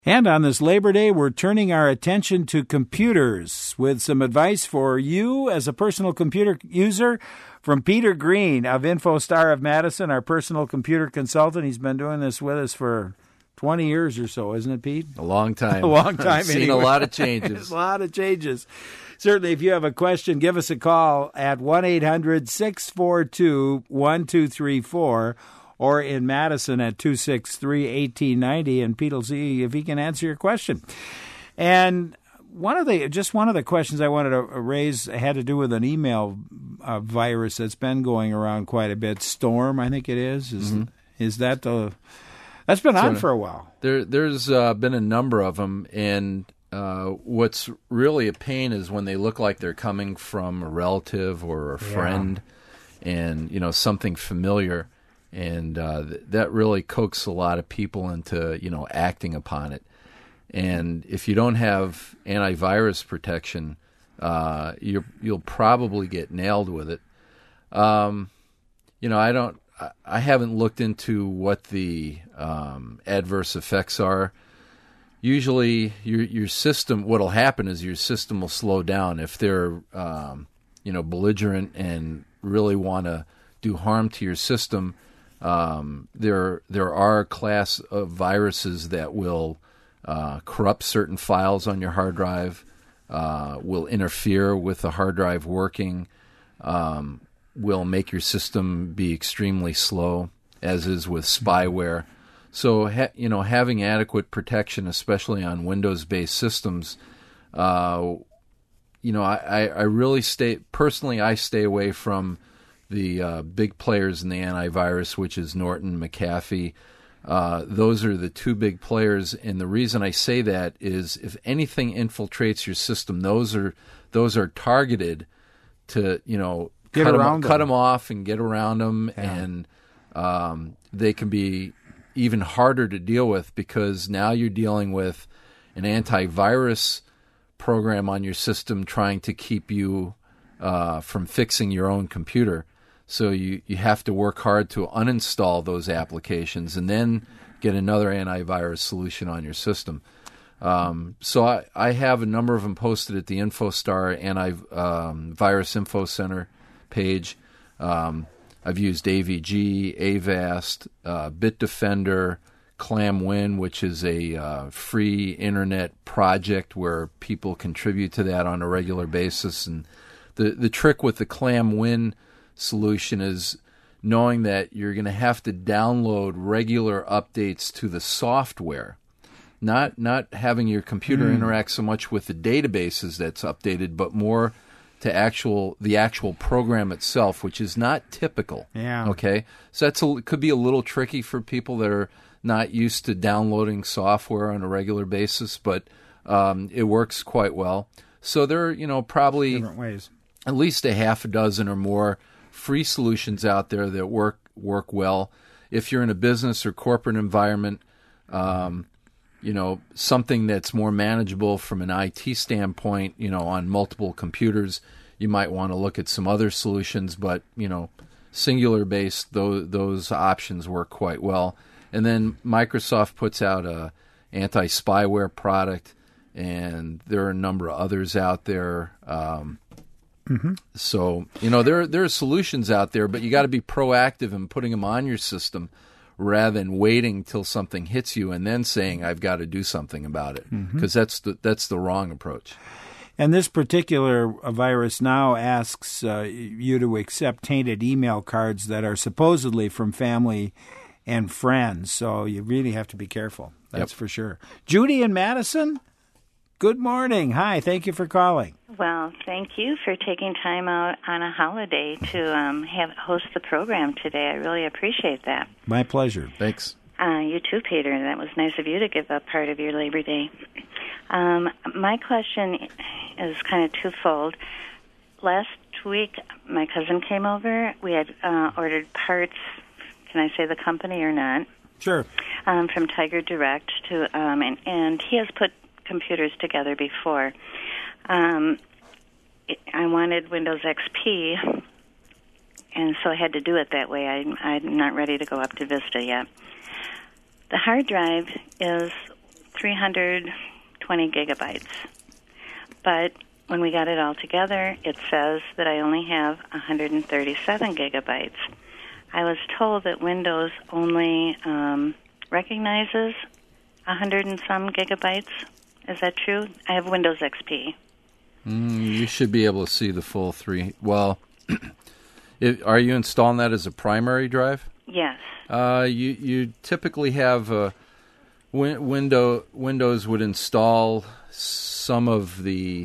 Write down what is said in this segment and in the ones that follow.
And on this Labor Day, we're turning our attention to computers with some advice for you as a personal computer user from Peter Green of InfoStar of Madison, our personal computer consultant. He's been doing this with us for 20 years or so, isn't it, Pete? A long time. A long time. Seen anyway. a lot of changes. A lot of changes. Certainly, if you have a question, give us a call at 1-800-642-1234 or in Madison at 263-1890, and Pete will see if he can answer your question. And one of the questions I wanted to raise had to do with an email virus that's been going around quite a bit. Storm, I think it is. Is that the... That's been on for a while. There's been a number of them, and what's really a pain is when they look like they're coming from a relative or a friend, and something familiar, and that really coaxes a lot of people into acting upon it. And if you don't have antivirus protection, you'll probably get nailed with it. I haven't looked into what the adverse effects are. Usually, your system, what'll happen is your system will slow down if they're, belligerent and really want to do harm to your system. There are a class of viruses that will corrupt certain files on your hard drive, will interfere with the hard drive working. Will make your system be extremely slow, as is with spyware. So, having adequate protection, especially on Windows-based systems, I really stay away from the big players in the antivirus, which is Norton, McAfee. Those are the two big players, and the reason I say that is if anything infiltrates your system, those are targeted to, cut them off and get around them, and they can be even harder to deal with because now you're dealing with an antivirus program on your system trying to keep you from fixing your own computer. So you have to work hard to uninstall those applications and then get another antivirus solution on your system. So I have a number of them posted at the InfoStar Antivirus Info Center page. I've used AVG, Avast, Bitdefender, ClamWin, which is a free internet project where people contribute to that on a regular basis. And the trick with the ClamWin solution is knowing that you're going to have to download regular updates to the software, not having your computer interact so much with the databases that's updated, but more to the actual program itself, which is not typical. Yeah. Okay. So it could be a little tricky for people that are not used to downloading software on a regular basis, but it works quite well. So there are, probably different ways, at least a half a dozen or more free solutions out there that work well. If you're in a business or corporate environment, something that's more manageable from an IT standpoint, on multiple computers, you might want to look at some other solutions, but, singular-based, those options work quite well. And then Microsoft puts out a anti-spyware product, and there are a number of others out there. So, there are solutions out there, but you got to be proactive in putting them on your system rather than waiting till something hits you and then saying, I've got to do something about it, because that's the wrong approach. And this particular virus now asks you to accept tainted email cards that are supposedly from family and friends, so you really have to be careful. That's for sure. Judy in Madison, good morning. Hi, thank you for calling. Well, thank you for taking time out on a holiday to host the program today. I really appreciate that. My pleasure. Thanks. You too, Peter. That was nice of you to give up part of your Labor Day. My question is kind of twofold. Last week, my cousin came over. We had ordered parts. Can I say the company or not? Sure. From Tiger Direct and he has put computers together before. I wanted Windows XP, and so I had to do it that way. I'm not ready to go up to Vista yet. The hard drive is 320 gigabytes. But when we got it all together, it says that I only have 137 gigabytes. I was told that Windows only recognizes 100 and some gigabytes. Is that true? I have Windows XP. You should be able to see the full three. Well, are you installing that as a primary drive? Yes. You typically have Windows would install some of the.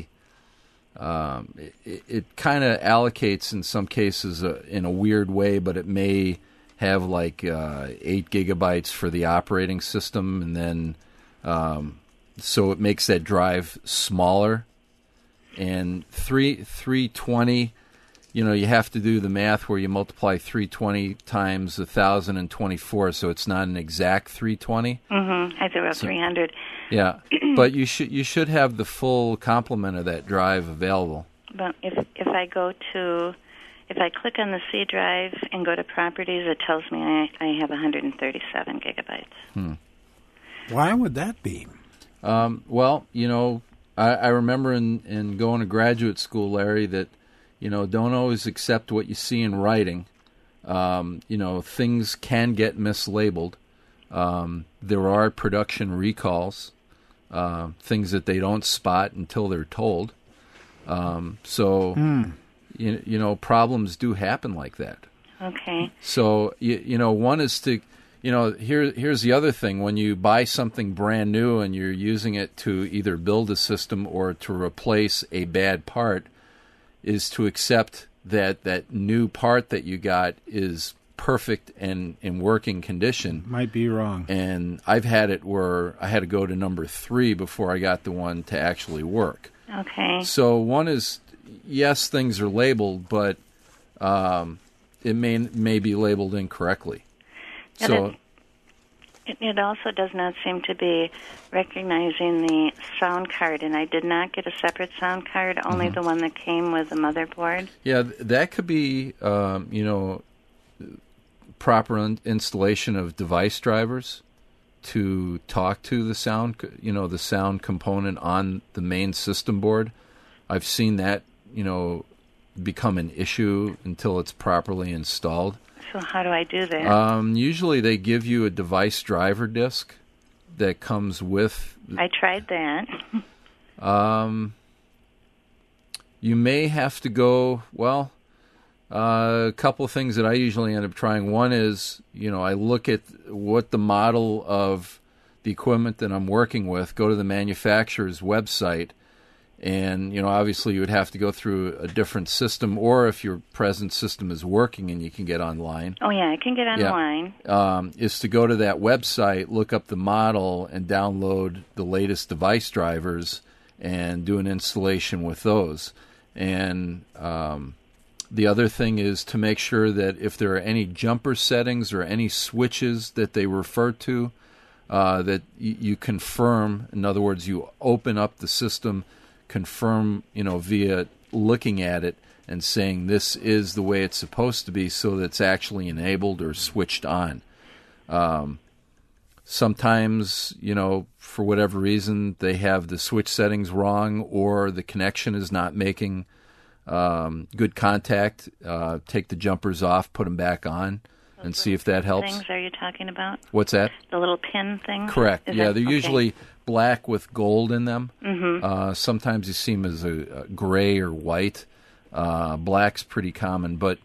It kind of allocates in some cases in a weird way, but it may have like 8 gigabytes for the operating system, and then so it makes that drive smaller. And 320, you have to do the math where you multiply 320 times 1,024, so it's not an exact 320. Mm-hmm. I threw out 300. Yeah, but you should have the full complement of that drive available. But if I click on the C drive and go to properties, it tells me I have 137 gigabytes. Why would that be? Well, I remember in going to graduate school, Larry, that, don't always accept what you see in writing. Things can get mislabeled. There are production recalls, things that they don't spot until they're told. Problems do happen like that. Okay. So, one is to... here's the other thing. When you buy something brand new and you're using it to either build a system or to replace a bad part, is to accept that new part that you got is perfect and in working condition. Might be wrong. And I've had it where I had to go to number 3 before I got the one to actually work. Okay. So one is, yes, things are labeled, but it may be labeled incorrectly. So it also does not seem to be recognizing the sound card, and I did not get a separate sound card, only the one that came with the motherboard. Yeah, that could be, proper installation of device drivers to talk to the sound, the sound component on the main system board. I've seen that, become an issue until it's properly installed. So how do I do that? Usually they give you a device driver disk that comes with... I tried that. You may have to go... Well, a couple of things that I usually end up trying. One is, I look at what the model of the equipment that I'm working with, go to the manufacturer's website, and, obviously you would have to go through a different system, or if your present system is working and you can get online. Oh, yeah, I can get online. Is to go to that website, look up the model, and download the latest device drivers and do an installation with those. And the other thing is to make sure that if there are any jumper settings or any switches that they refer to, that you confirm. In other words, you open up the system, confirm, via looking at it and saying this is the way it's supposed to be, so that it's actually enabled or switched on. Sometimes, for whatever reason, they have the switch settings wrong, or the connection is not making good contact. Take the jumpers off, put them back on, and see if that helps. Things are you talking about? What's that? The little pin thing? Correct. They're okay. usually black with gold in them. Mm-hmm. Sometimes you see them as a gray or white. Black's pretty common, but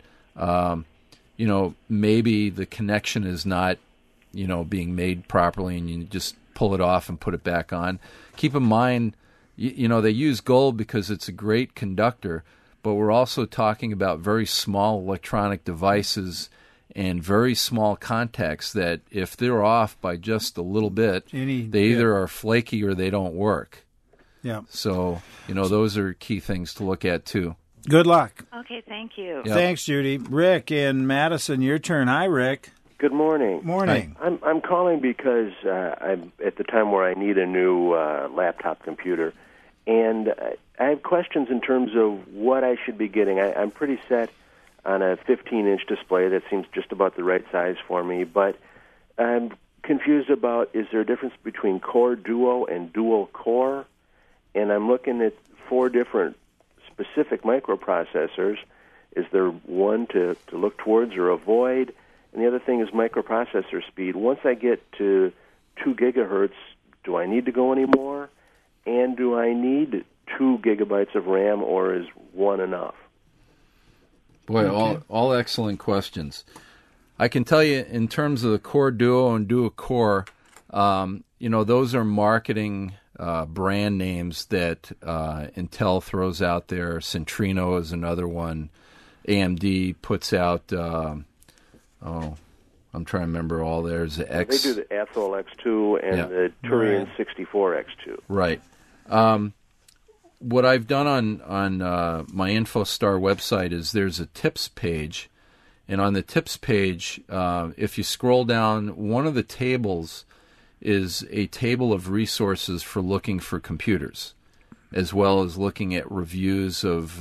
maybe the connection is not, being made properly, and you just pull it off and put it back on. Keep in mind, they use gold because it's a great conductor, but we're also talking about very small electronic devices and very small contacts that if they're off by just a little bit, they either are flaky or they don't work. Yeah. So, those are key things to look at, too. Good luck. Okay, thank you. Yep. Thanks, Judy. Rick in Madison, your turn. Hi, Rick. Good morning. Morning. I'm calling because I'm at the time where I need a new laptop computer, and I have questions in terms of what I should be getting. I'm pretty set on a 15-inch display that seems just about the right size for me, but I'm confused about, is there a difference between Core Duo and Dual Core? And I'm looking at 4 different specific microprocessors. Is there one to look towards or avoid? And the other thing is microprocessor speed. Once I get to 2 gigahertz, do I need to go any more? And do I need 2 gigabytes of RAM, or is 1 enough? Boy, all excellent questions. I can tell you in terms of the Core Duo and Dual Core, those are marketing brand names that Intel throws out there. Centrino is another one. AMD puts out, I'm trying to remember all theirs. They do the Athol X2 and the Turion 64 X2. Right. What I've done on my InfoStar website is there's a tips page. And on the tips page, if you scroll down, one of the tables is a table of resources for looking for computers, as well as looking at reviews of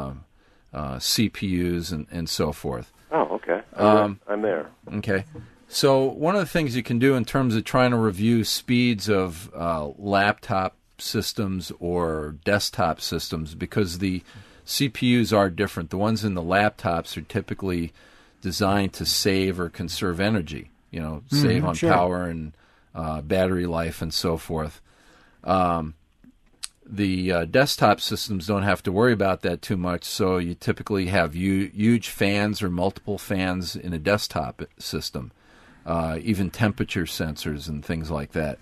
CPUs and so forth. Oh, okay. I'm there. Okay. So one of the things you can do in terms of trying to review speeds of laptop systems or desktop systems, because the CPUs are different. The ones in the laptops are typically designed to save or conserve energy, save on power and battery life and so forth. The desktop systems don't have to worry about that too much, so you typically have huge fans or multiple fans in a desktop system, even temperature sensors and things like that.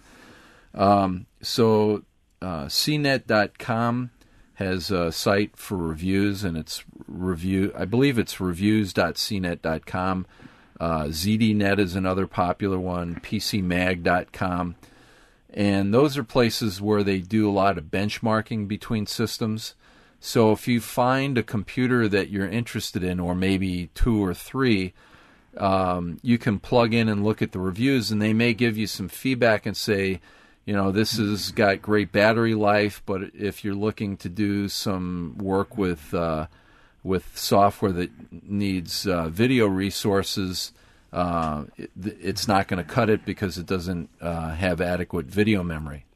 So CNET.com has a site for reviews, and I believe it's reviews.cnet.com. ZDNet is another popular one, PCMag.com. And those are places where they do a lot of benchmarking between systems. So if you find a computer that you're interested in, or maybe 2 or 3, you can plug in and look at the reviews, and they may give you some feedback and say, this has got great battery life, but if you're looking to do some work with software that needs video resources, it's not going to cut it because it doesn't have adequate video memory.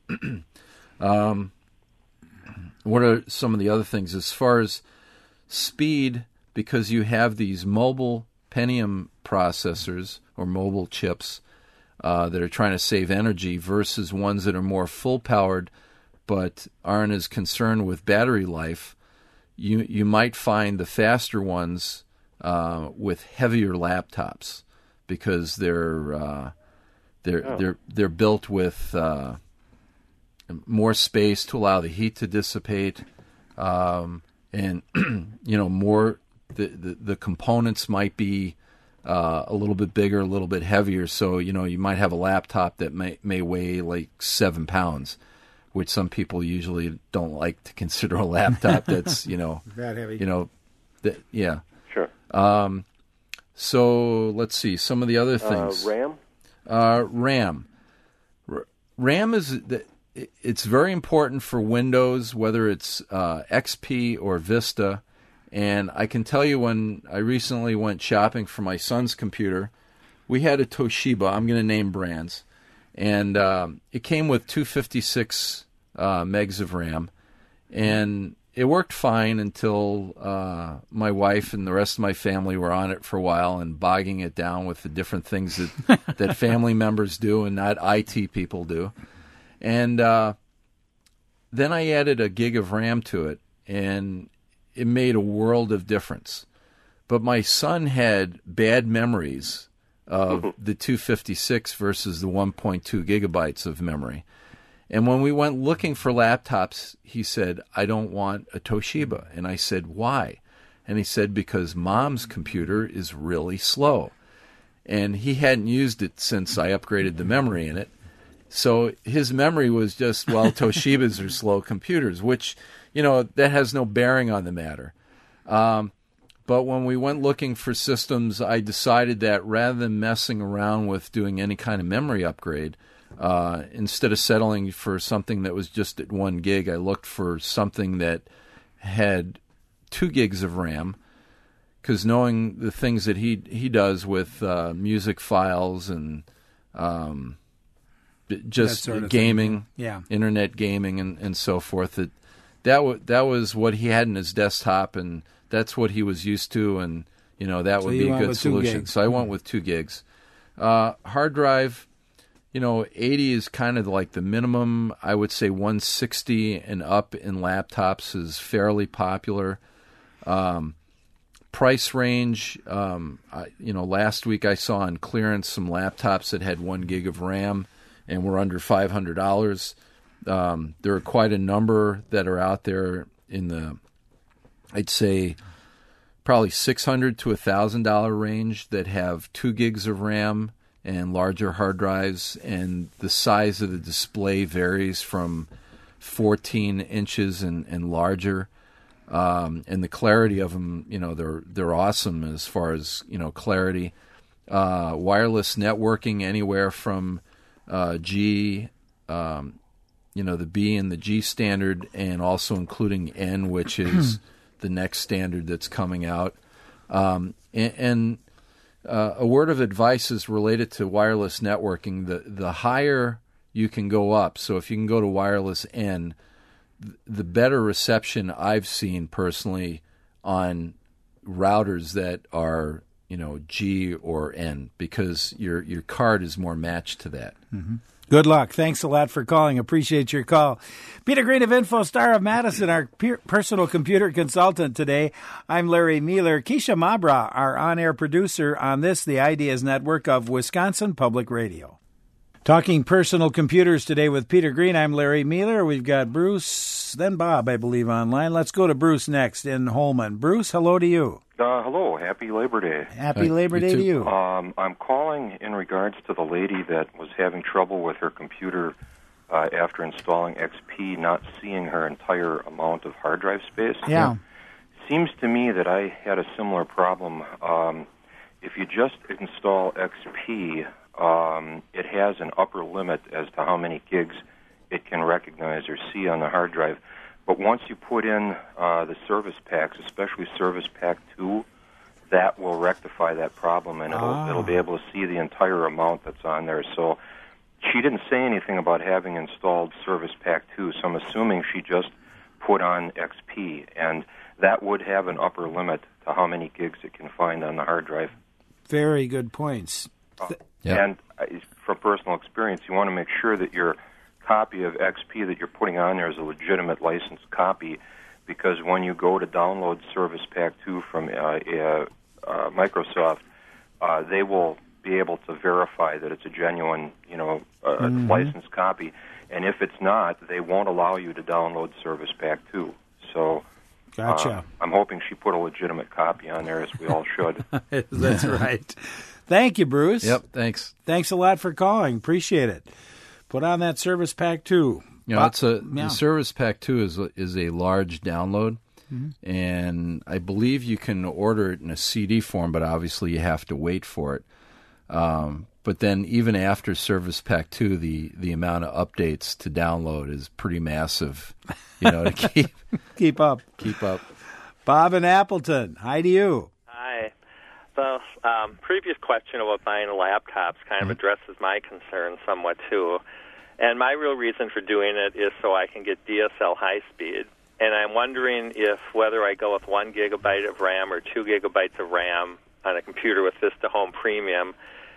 What are some of the other things? As far as speed, because you have these mobile Pentium processors or mobile chips that are trying to save energy versus ones that are more full-powered but aren't as concerned with battery life, you might find the faster ones with heavier laptops, because they're built with more space to allow the heat to dissipate, and more the components might be a little bit bigger, a little bit heavier. So you might have a laptop that may weigh like 7 pounds, which some people usually don't like to consider a laptop that's that heavy. Sure. So let's see some of the other things. RAM is it's very important for Windows, whether it's XP or Vista. And I can tell you, when I recently went shopping for my son's computer, we had a Toshiba. I'm going to name brands. And it came with 256 megs of RAM. And it worked fine until my wife and the rest of my family were on it for a while and bogging it down with the different things that family members do and not IT people do. And then I added a gig of RAM to it, and it made a world of difference. But my son had bad memories of the 256 versus the 1.2 gigabytes of memory. And when we went looking for laptops, he said, I don't want a Toshiba. And I said, why? And he said, because Mom's computer is really slow. And he hadn't used it since I upgraded the memory in it. So his memory was just, well, Toshibas are slow computers, which, that has no bearing on the matter. But when we went looking for systems, I decided that rather than messing around with doing any kind of memory upgrade, instead of settling for something that was just at 1 gig, I looked for something that had 2 gigs of RAM, because knowing the things that he does with music files and just sort of gaming, yeah, internet gaming, and so forth. That was what he had in his desktop, and that's what he was used to, and that would be a good solution. So I went with 2 gigs. Hard drive, 80 is kind of like the minimum. I would say 160 and up in laptops is fairly popular. Price range, last week I saw on clearance some laptops that had 1 gig of RAM and were under $500. There are quite a number that are out there in I'd say, probably $600 to $1,000 range that have 2 gigs of RAM and larger hard drives, and the size of the display varies from 14 inches and larger. And the clarity of them, they're awesome as far as clarity. Wireless networking anywhere from G, the B and the G standard, and also including N, which is the next standard that's coming out. And a word of advice is related to wireless networking. The higher you can go up, so if you can go to wireless N, the better reception I've seen personally on routers that are G or N, because your card is more matched to that. Mm-hmm. Good luck. Thanks a lot for calling. Appreciate your call. Peter Green of InfoStar of Madison, our personal computer consultant today. I'm Larry Mueller. Keisha Mabra, our on-air producer on this, the Ideas Network of Wisconsin Public Radio. Talking personal computers today with Peter Green. I'm Larry Mueller. We've got Bruce, then Bob, I believe, online. Let's go to Bruce next in Holman. Bruce, hello to you. Hello. Happy Labor Day. Happy Labor Day to you. I'm calling in regards to the lady that was having trouble with her computer after installing XP, not seeing her entire amount of hard drive space. Yeah. Seems to me that I had a similar problem. If you just install XP, it has an upper limit as to how many gigs it can recognize or see on the hard drive. But once you put in the service packs, especially Service Pack 2, that will rectify that problem, and it'll be able to see the entire amount that's on there. So she didn't say anything about having installed Service Pack 2, so I'm assuming she just put on XP, and that would have an upper limit to how many gigs it can find on the hard drive. Very good points. And from personal experience, you want to make sure that your copy of XP that you're putting on there is a legitimate licensed copy, because when you go to download Service Pack 2 from Microsoft, they will be able to verify that it's a genuine, licensed copy. And if it's not, they won't allow you to download Service Pack 2. So gotcha. I'm hoping she put a legitimate copy on there, as we all should. That's right. Thank you, Bruce. Yep, thanks. Thanks a lot for calling. Appreciate it. Put on that Service Pack 2. The Service Pack 2 is a large download, and I believe you can order it in a CD form, but obviously you have to wait for it. But then even after Service Pack 2, the amount of updates to download is pretty massive, to keep up. Keep up. Bob in Appleton, hi to you. Hi. The previous question about buying laptops kind of addresses my concern somewhat, too. And my real reason for doing it is so I can get DSL high speed. And I'm wondering if whether I go with 1 gigabyte of RAM or 2 gigabytes of RAM on a computer with Vista Home Premium,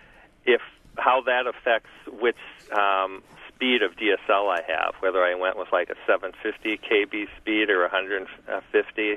how that affects which speed of DSL I have, whether I went with like a 750 KB speed or 150.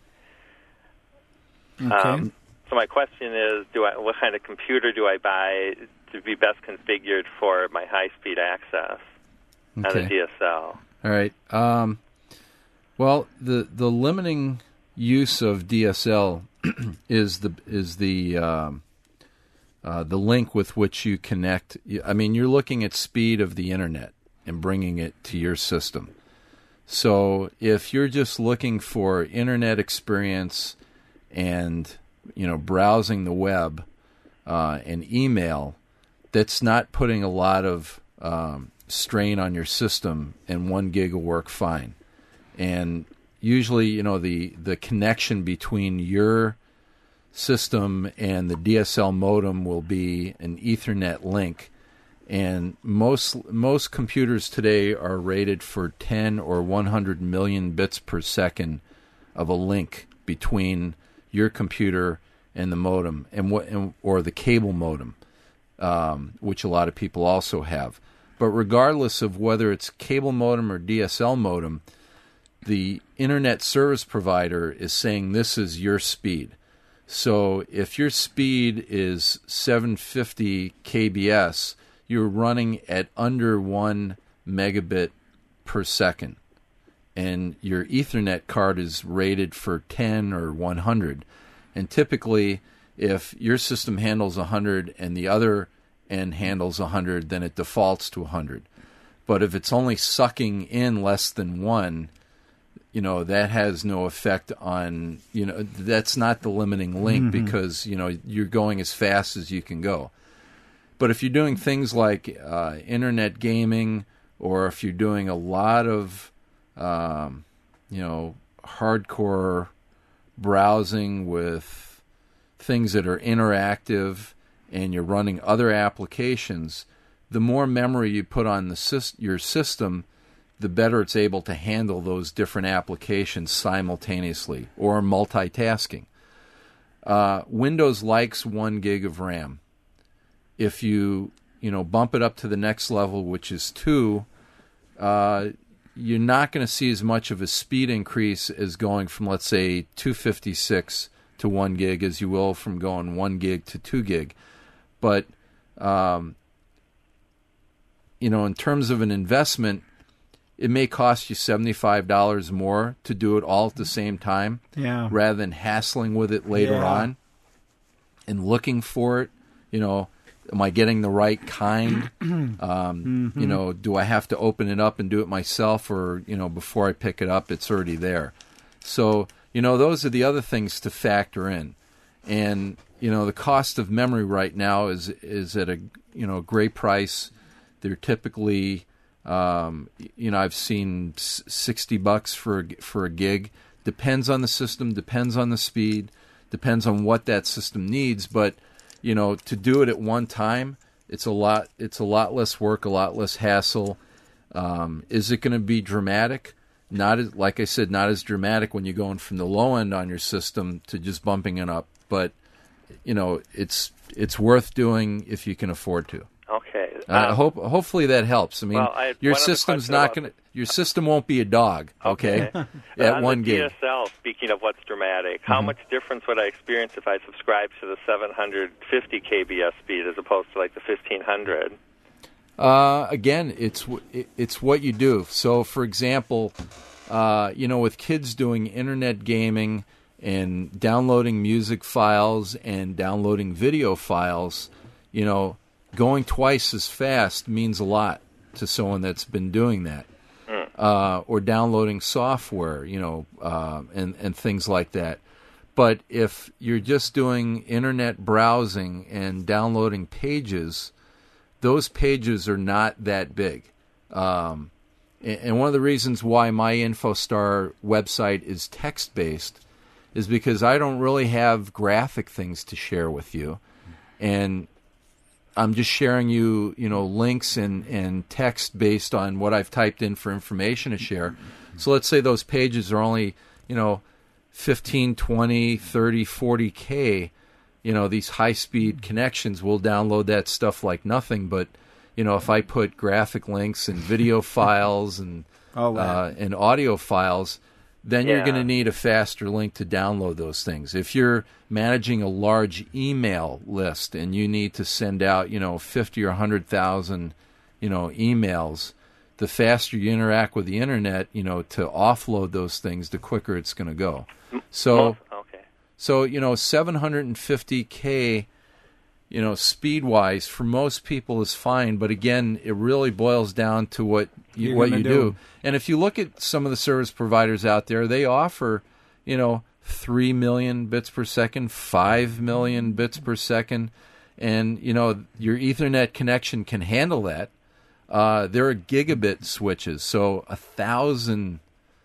Okay. So my question is, what kind of computer do I buy to be best configured for my high-speed access on the DSL? All right. Well, the limiting use of DSL is the link with which you connect. I mean, you're looking at speed of the internet and bringing it to your system. So if you're just looking for internet experience and browsing the web and email, that's not putting a lot of strain on your system, and 1 gig will work fine. And usually, the connection between your system and the DSL modem will be an Ethernet link, And most computers today are rated for 10 or 100 million bits per second of a link between your computer and the modem, or the cable modem, which a lot of people also have. But regardless of whether it's cable modem or DSL modem, the internet service provider is saying this is your speed. So if your speed is 750 kbs, you're running at under 1 megabit per second. And your Ethernet card is rated for 10 or 100. And typically, if your system handles 100 and the other end handles 100, then it defaults to 100. But if it's only sucking in less than 1, that has no effect on, that's not the limiting link, because, you're going as fast as you can go. But if you're doing things like internet gaming, or if you're doing a lot of, hardcore browsing with things that are interactive, and you're running other applications, the more memory you put on your system, the better it's able to handle those different applications simultaneously or multitasking. Windows likes 1 gig of RAM. If you bump it up to the next level, which is 2, you're not going to see as much of a speed increase as going from, let's say, 256 to 1 gig as you will from going 1 gig to 2 gig. But, in terms of an investment, it may cost you $75 more to do it all at the same time, rather than hassling with it later on and looking for it. Am I getting the right kind? Do I have to open it up and do it myself, or before I pick it up, it's already there? So those are the other things to factor in. And the cost of memory right now is at a great price. They're typically I've seen $60 for a gig. Depends on the system, depends on the speed, depends on what that system needs. But to do it at one time, it's a lot less work, a lot less hassle. Is it going to be dramatic? Like I said, not as dramatic when you're going from the low end on your system to just bumping it up. But it's worth doing if you can afford to. Okay. Hopefully that helps. I mean, your system's not going to. Your system won't be a dog. Okay. At 1 gig. DSL, speaking of what's dramatic, how much difference would I experience if I subscribed to the 750 kbs speed as opposed to like the 1500? Again, it's what you do. So, for example, with kids doing internet gaming and downloading music files and downloading video files, going twice as fast means a lot to someone that's been doing that. Or downloading software, and things like that. But if you're just doing internet browsing and downloading pages, those pages are not that big. And one of the reasons why my InfoStar website is text-based is because I don't really have graphic things to share with you. And I'm just sharing you, links and text based on what I've typed in for information to share. So let's say those pages are only, 15, 20, 30, 40K. These high-speed connections will download that stuff like nothing. But, if I put graphic links and video files and audio files, then you're going to need a faster link to download those things. If you're managing a large email list and you need to send out, 50 or 100,000, emails, the faster you interact with the internet, to offload those things, the quicker it's going to go. So, 750K, speed-wise for most people is fine. But again, it really boils down to what you do. And if you look at some of the service providers out there, they offer, 3 million bits per second, 5 million bits per second. And, your Ethernet connection can handle that. There are gigabit switches, so 1,000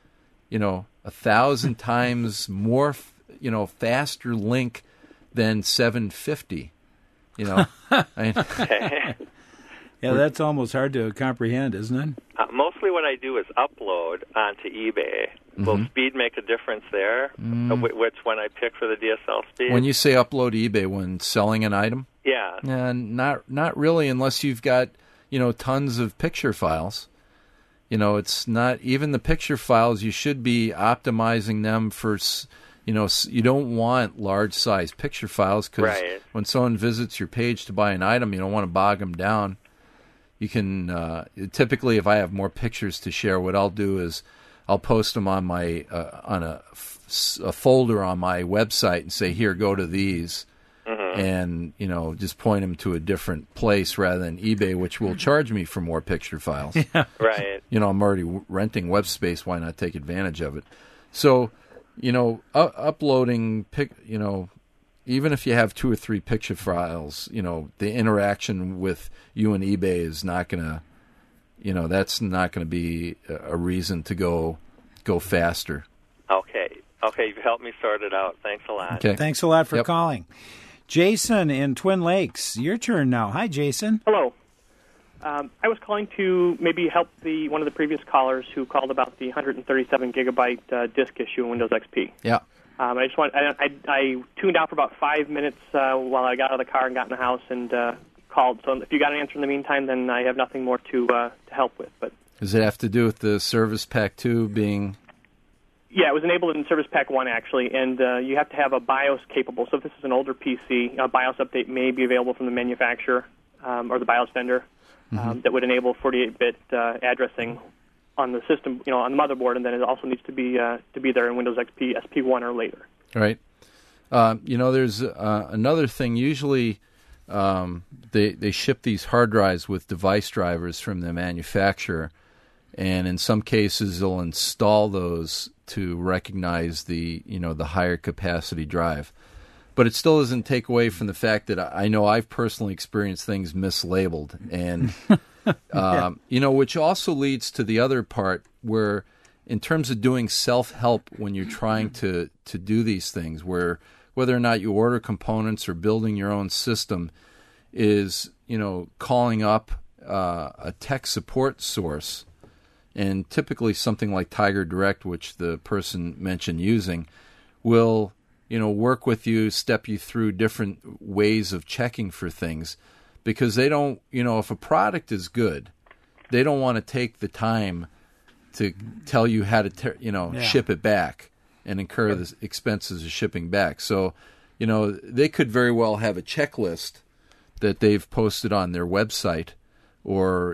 times more, faster link than 750. Yeah, that's almost hard to comprehend, isn't it? Mostly what I do is upload onto eBay. Will speed make a difference there? Which one I pick for the DSL speed? When you say upload to eBay when selling an item? Yeah. Not really, unless you've got, tons of picture files. It's not even the picture files. You should be optimizing them for, you don't want large size picture files because when someone visits your page to buy an item, you don't want to bog them down. You can typically, if I have more pictures to share, what I'll do is I'll post them on my on a folder on my website and say, here, go to these, and just point them to a different place rather than eBay, which will charge me for more picture files. Yeah. Right. I'm already renting web space. Why not take advantage of it? So, uploading even if you have 2 or 3 picture files, the interaction with you and eBay is not going to, that's not going to be a reason to go faster. Okay, you've helped me sort it out. Thanks a lot. Okay. Thanks a lot for calling. Jason in Twin Lakes, your turn now. Hi, Jason. Hello. I was calling to maybe help one of the previous callers who called about the 137 gigabyte disk issue in Windows XP. Yeah. I tuned out for about 5 minutes while I got out of the car and got in the house and called. So if you got an answer in the meantime, then I have nothing more to help with. But does it have to do with the Service Pack 2 being? Yeah, it was enabled in Service Pack 1 actually, and you have to have a BIOS capable. So if this is an older PC, a BIOS update may be available from the manufacturer or the BIOS vendor that would enable 48-bit addressing on the system, on the motherboard, and then it also needs to be there in Windows XP, SP1 or later. Right. There's another thing. Usually, they ship these hard drives with device drivers from the manufacturer, and in some cases, they'll install those to recognize the higher capacity drive. But it still doesn't take away from the fact that I know I've personally experienced things mislabeled, and which also leads to the other part where, in terms of doing self-help when you're trying to do these things, where whether or not you order components or building your own system, is calling up a tech support source, and typically something like Tiger Direct, which the person mentioned using, will work with you, step you through different ways of checking for things, because they don't, if a product is good, they don't want to take the time to tell you how to, ship it back and incur the expenses of shipping back. So, they could very well have a checklist that they've posted on their website, or,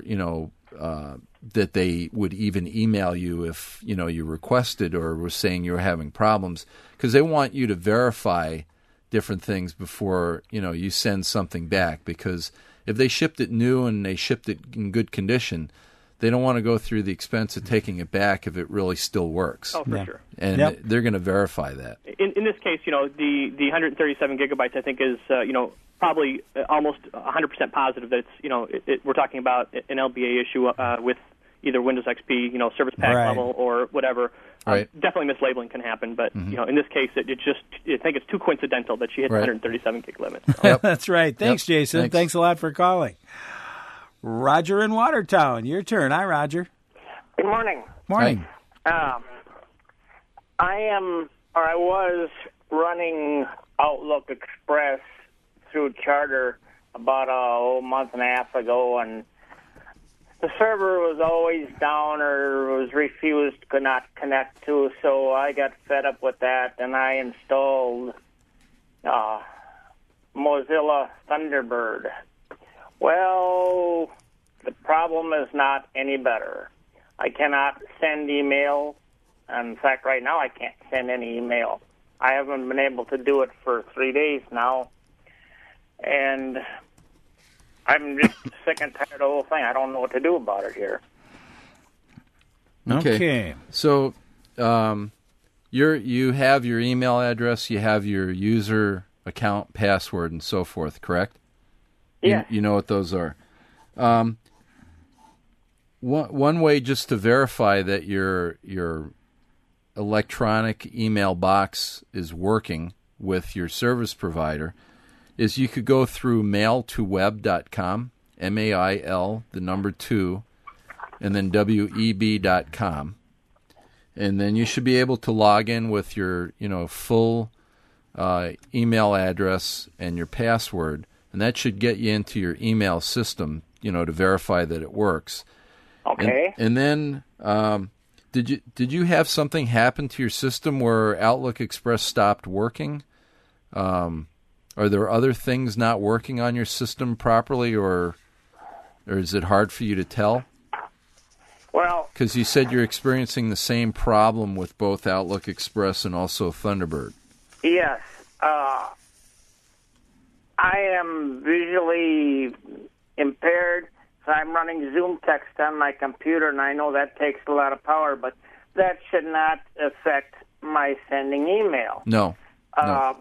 that they would even email you if, you requested or were saying you were having problems, because they want you to verify different things before, you send something back, because if they shipped it new and they shipped it in good condition, they don't want to go through the expense of taking it back if it really still works. Oh, for sure. And they're going to verify that. In this case, the 137 gigabytes, I think, is, probably almost 100% positive that it's, we're talking about an LBA issue with either Windows XP, Service Pack level or whatever. Right. Definitely mislabeling can happen, but in this case, I think it's too coincidental that she hit the 137 gig limit. So. That's right. Thanks, Jason. Thanks a lot for calling. Roger in Watertown, your turn. Hi, Roger. Good morning. Morning. I was running Outlook Express through Charter about a month and a half ago, and the server was always down or was refused, could not connect to, so I got fed up with that, and I installed Mozilla Thunderbird. Well, the problem is not any better. I cannot send email. In fact, right now I can't send any email. I haven't been able to do it for 3 days now, and I'm just sick and tired of the whole thing. I don't know what to do about it here. Okay. So you have your email address, you have your user account password, and so forth, correct? Yeah. You know what those are. One way just to verify that your electronic email box is working with your service provider is you could go through mailtoweb.com, mail, the number 2, and then web.com. And then you should be able to log in with your, full email address and your password, and that should get you into your email system, to verify that it works. Okay. And then, did you have something happen to your system where Outlook Express stopped working? Are there other things not working on your system properly, or is it hard for you to tell? Well, because you said you're experiencing the same problem with both Outlook Express and also Thunderbird. Yes. I am visually impaired, so I'm running Zoom text on my computer, and I know that takes a lot of power, but that should not affect my sending email. No. I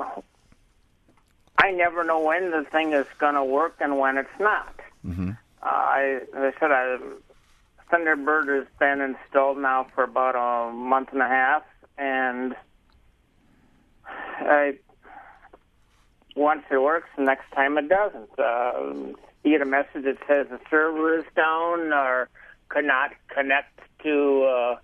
never know when the thing is going to work and when it's not. Mm-hmm. As I said, Thunderbird has been installed now for about a month and a half, and once it works, the next time it doesn't. You get a message that says the server is down or could not connect to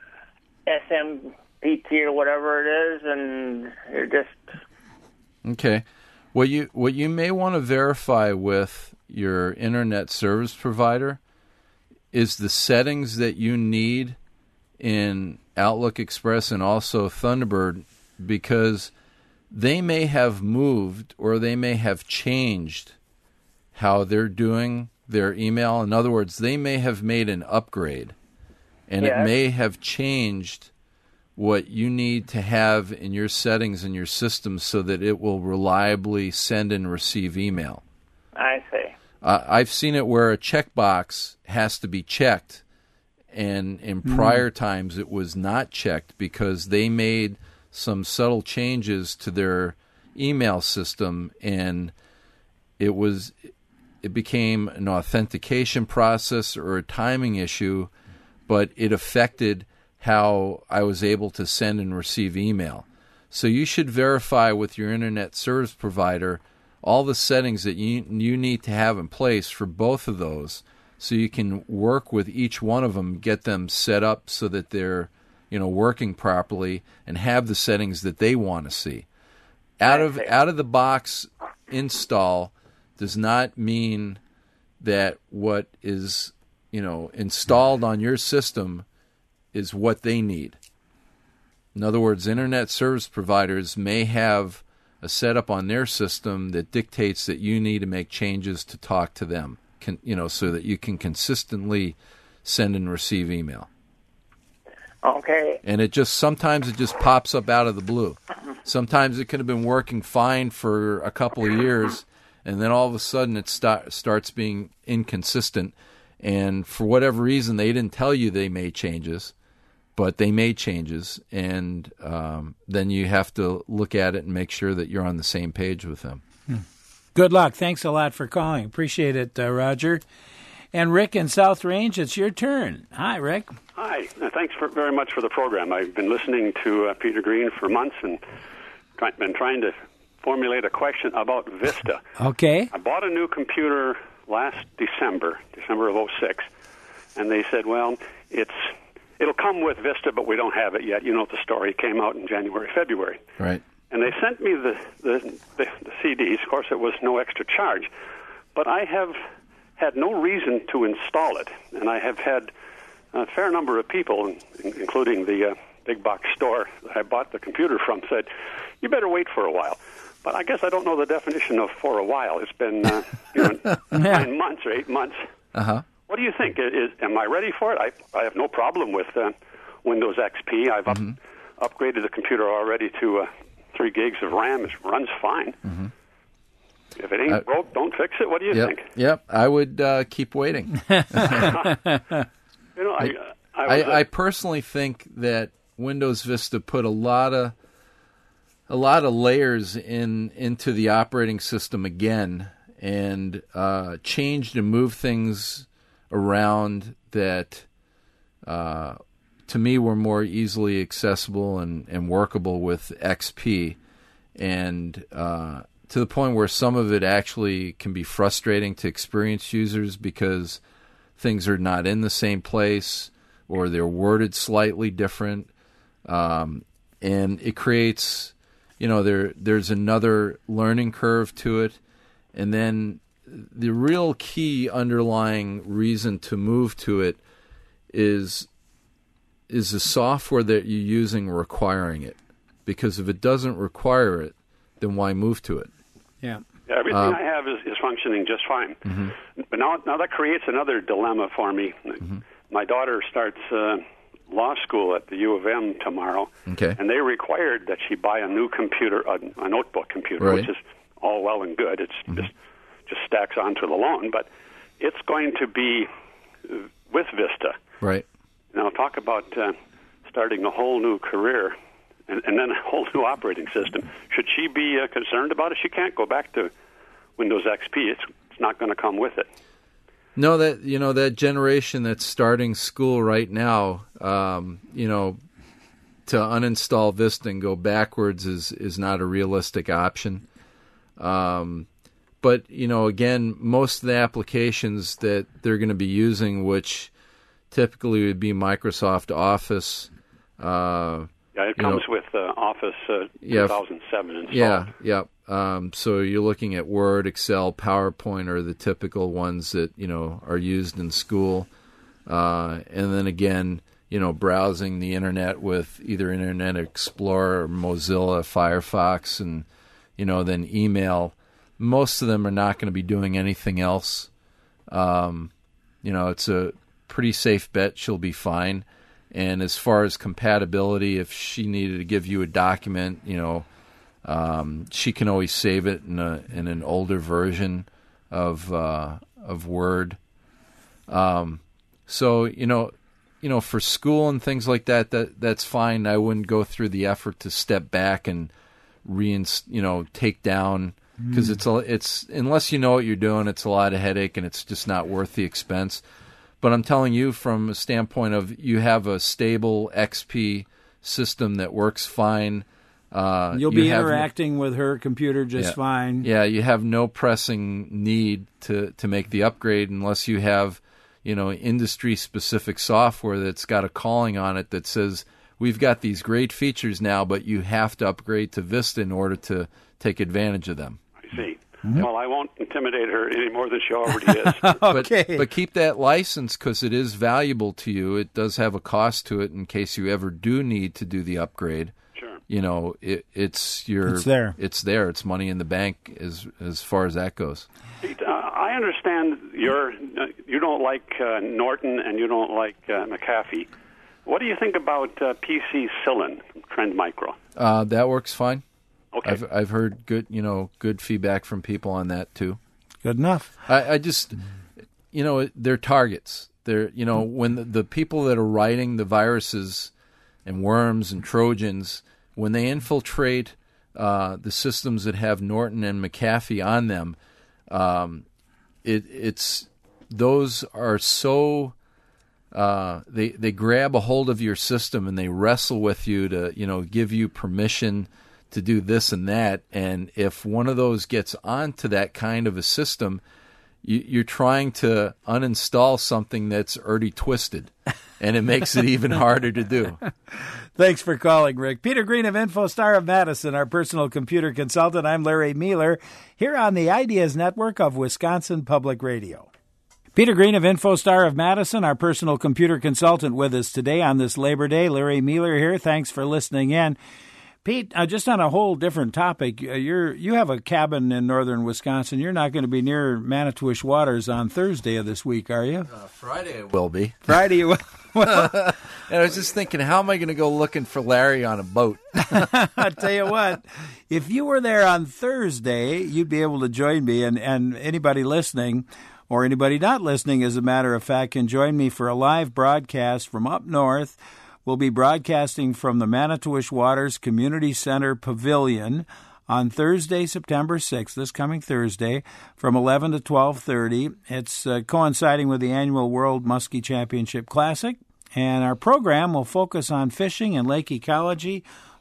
SMPT or whatever it is, and you're just... Okay. What you may want to verify with your internet service provider is the settings that you need in Outlook Express and also Thunderbird, because they may have moved or they may have changed how they're doing their email. In other words, they may have made an upgrade, and Yes. it may have changed what you need to have in your settings in your system so that it will reliably send and receive email. I see. I've seen it where a checkbox has to be checked, and in prior times it was not checked because they made some subtle changes to their email system, and it became an authentication process or a timing issue, but it affected how I was able to send and receive email. So you should verify with your internet service provider all the settings that you need to have in place for both of those, so you can work with each one of them, get them set up so that they're working properly and have the settings that they want to see. Out of the box install does not mean that what is installed on your system is what they need. In other words, internet service providers may have a setup on their system that dictates that you need to make changes to talk to them, so that you can consistently send and receive email. Okay. And sometimes it just pops up out of the blue. Sometimes it could have been working fine for a couple of years, and then all of a sudden it starts being inconsistent. And for whatever reason, they didn't tell you they made changes, but they made changes, and then you have to look at it and make sure that you're on the same page with them. Good luck. Thanks a lot for calling. Appreciate it, Roger. And Rick in South Range, it's your turn. Hi, Rick. Hi. Thanks very much for the program. I've been listening to Peter Green for months and been trying to formulate a question about Vista. Okay. I bought a new computer last December of 06, and they said, well, it'll come with Vista, but we don't have it yet. You know the story. It came out in January, February. Right. And they sent me the CDs. Of course, it was no extra charge. But I have had no reason to install it. And I have had a fair number of people, including the big box store that I bought the computer from, said, you better wait for a while. But I guess I don't know the definition of for a while. It's been 9 months or 8 months. Uh-huh. What do you think? Am I ready for it? I have no problem with Windows XP. I've upgraded the computer already to 3 gigs of RAM. It runs fine. Mm-hmm. If it ain't broke, don't fix it. What do you think? Yep, I would keep waiting. I personally think that Windows Vista put a lot of layers into the operating system again, and changed and moved things around that to me were more easily accessible and workable with XP. And to the point where some of it actually can be frustrating to experienced users because things are not in the same place or they're worded slightly different. And it creates, there's another learning curve to it. And then the real key underlying reason to move to it is the software that you're using requiring it. Because if it doesn't require it, then why move to it? Yeah. Everything I have is functioning just fine. Mm-hmm. But now that creates another dilemma for me. Mm-hmm. My daughter starts law school at the U of M tomorrow, and they required that she buy a new computer, a notebook computer, which is all well and good. It's just stacks onto the loan, but it's going to be with Vista. Right. Now, talk about starting a whole new career and then a whole new operating system. Should she be concerned about it? She can't go back to Windows XP. It's not going to come with it. No, that generation that's starting school right now, to uninstall Vista and go backwards is not a realistic option. But, again, most of the applications that they're going to be using, which typically would be Microsoft Office. It comes with Office 2007 installed. Yeah. So you're looking at Word, Excel, PowerPoint are the typical ones that, are used in school. And then again, browsing the Internet with either Internet Explorer or Mozilla, Firefox, and, then email. Most of them are not going to be doing anything else. It's a pretty safe bet she'll be fine. And as far as compatibility, if she needed to give you a document, she can always save it in an older version of Word. So for school and things like that's fine. I wouldn't go through the effort to step back and take down, because it's unless you know what you're doing, it's a lot of headache and it's just not worth the expense. But I'm telling you, from a standpoint of you have a stable XP system that works fine. You'll be interacting with her computer just fine. Yeah, you have no pressing need to make the upgrade unless you have, industry-specific software that's got a calling on it that says, we've got these great features now, but you have to upgrade to Vista in order to take advantage of them. I see. Well, I won't intimidate her any more than she already is. Okay. But keep that license because it is valuable to you. It does have a cost to it in case you ever do need to do the upgrade. Sure. It's there. It's there. It's money in the bank as far as that goes. I understand you don't like Norton and you don't like McAfee. What do you think about PC Cillin, Trend Micro? That works fine. Okay. I've heard good feedback from people on that too. Good enough. I just they're targets. They're when the people that are writing the viruses and worms and Trojans, when they infiltrate the systems that have Norton and McAfee on them, those are so they grab a hold of your system and they wrestle with you to give you permission to do this and that. And if one of those gets onto that kind of a system, you're trying to uninstall something that's already twisted, and it makes it even harder to do. Thanks for calling, Rick. Peter Green of InfoStar of Madison, our personal computer consultant. I'm Larry Mueller, here on the Ideas Network of Wisconsin Public Radio. Peter Green of InfoStar of Madison, our personal computer consultant, with us today on this Labor Day. Larry Mueller here. Thanks for listening in. Pete, just on a whole different topic, you have a cabin in northern Wisconsin. You're not going to be near Manitowish Waters on Thursday of this week, are you? Friday it will be. Friday you will. And I was just thinking, how am I going to go looking for Larry on a boat? I'll tell you what, if you were there on Thursday, you'd be able to join me, and anybody listening or anybody not listening, as a matter of fact, can join me for a live broadcast from up north. We'll be broadcasting from the Manitowish Waters Community Center Pavilion on Thursday, September 6th, this coming Thursday, from 11 to 12:30. It's coinciding with the annual World Muskie Championship Classic, and our program will focus on fishing and lake ecology,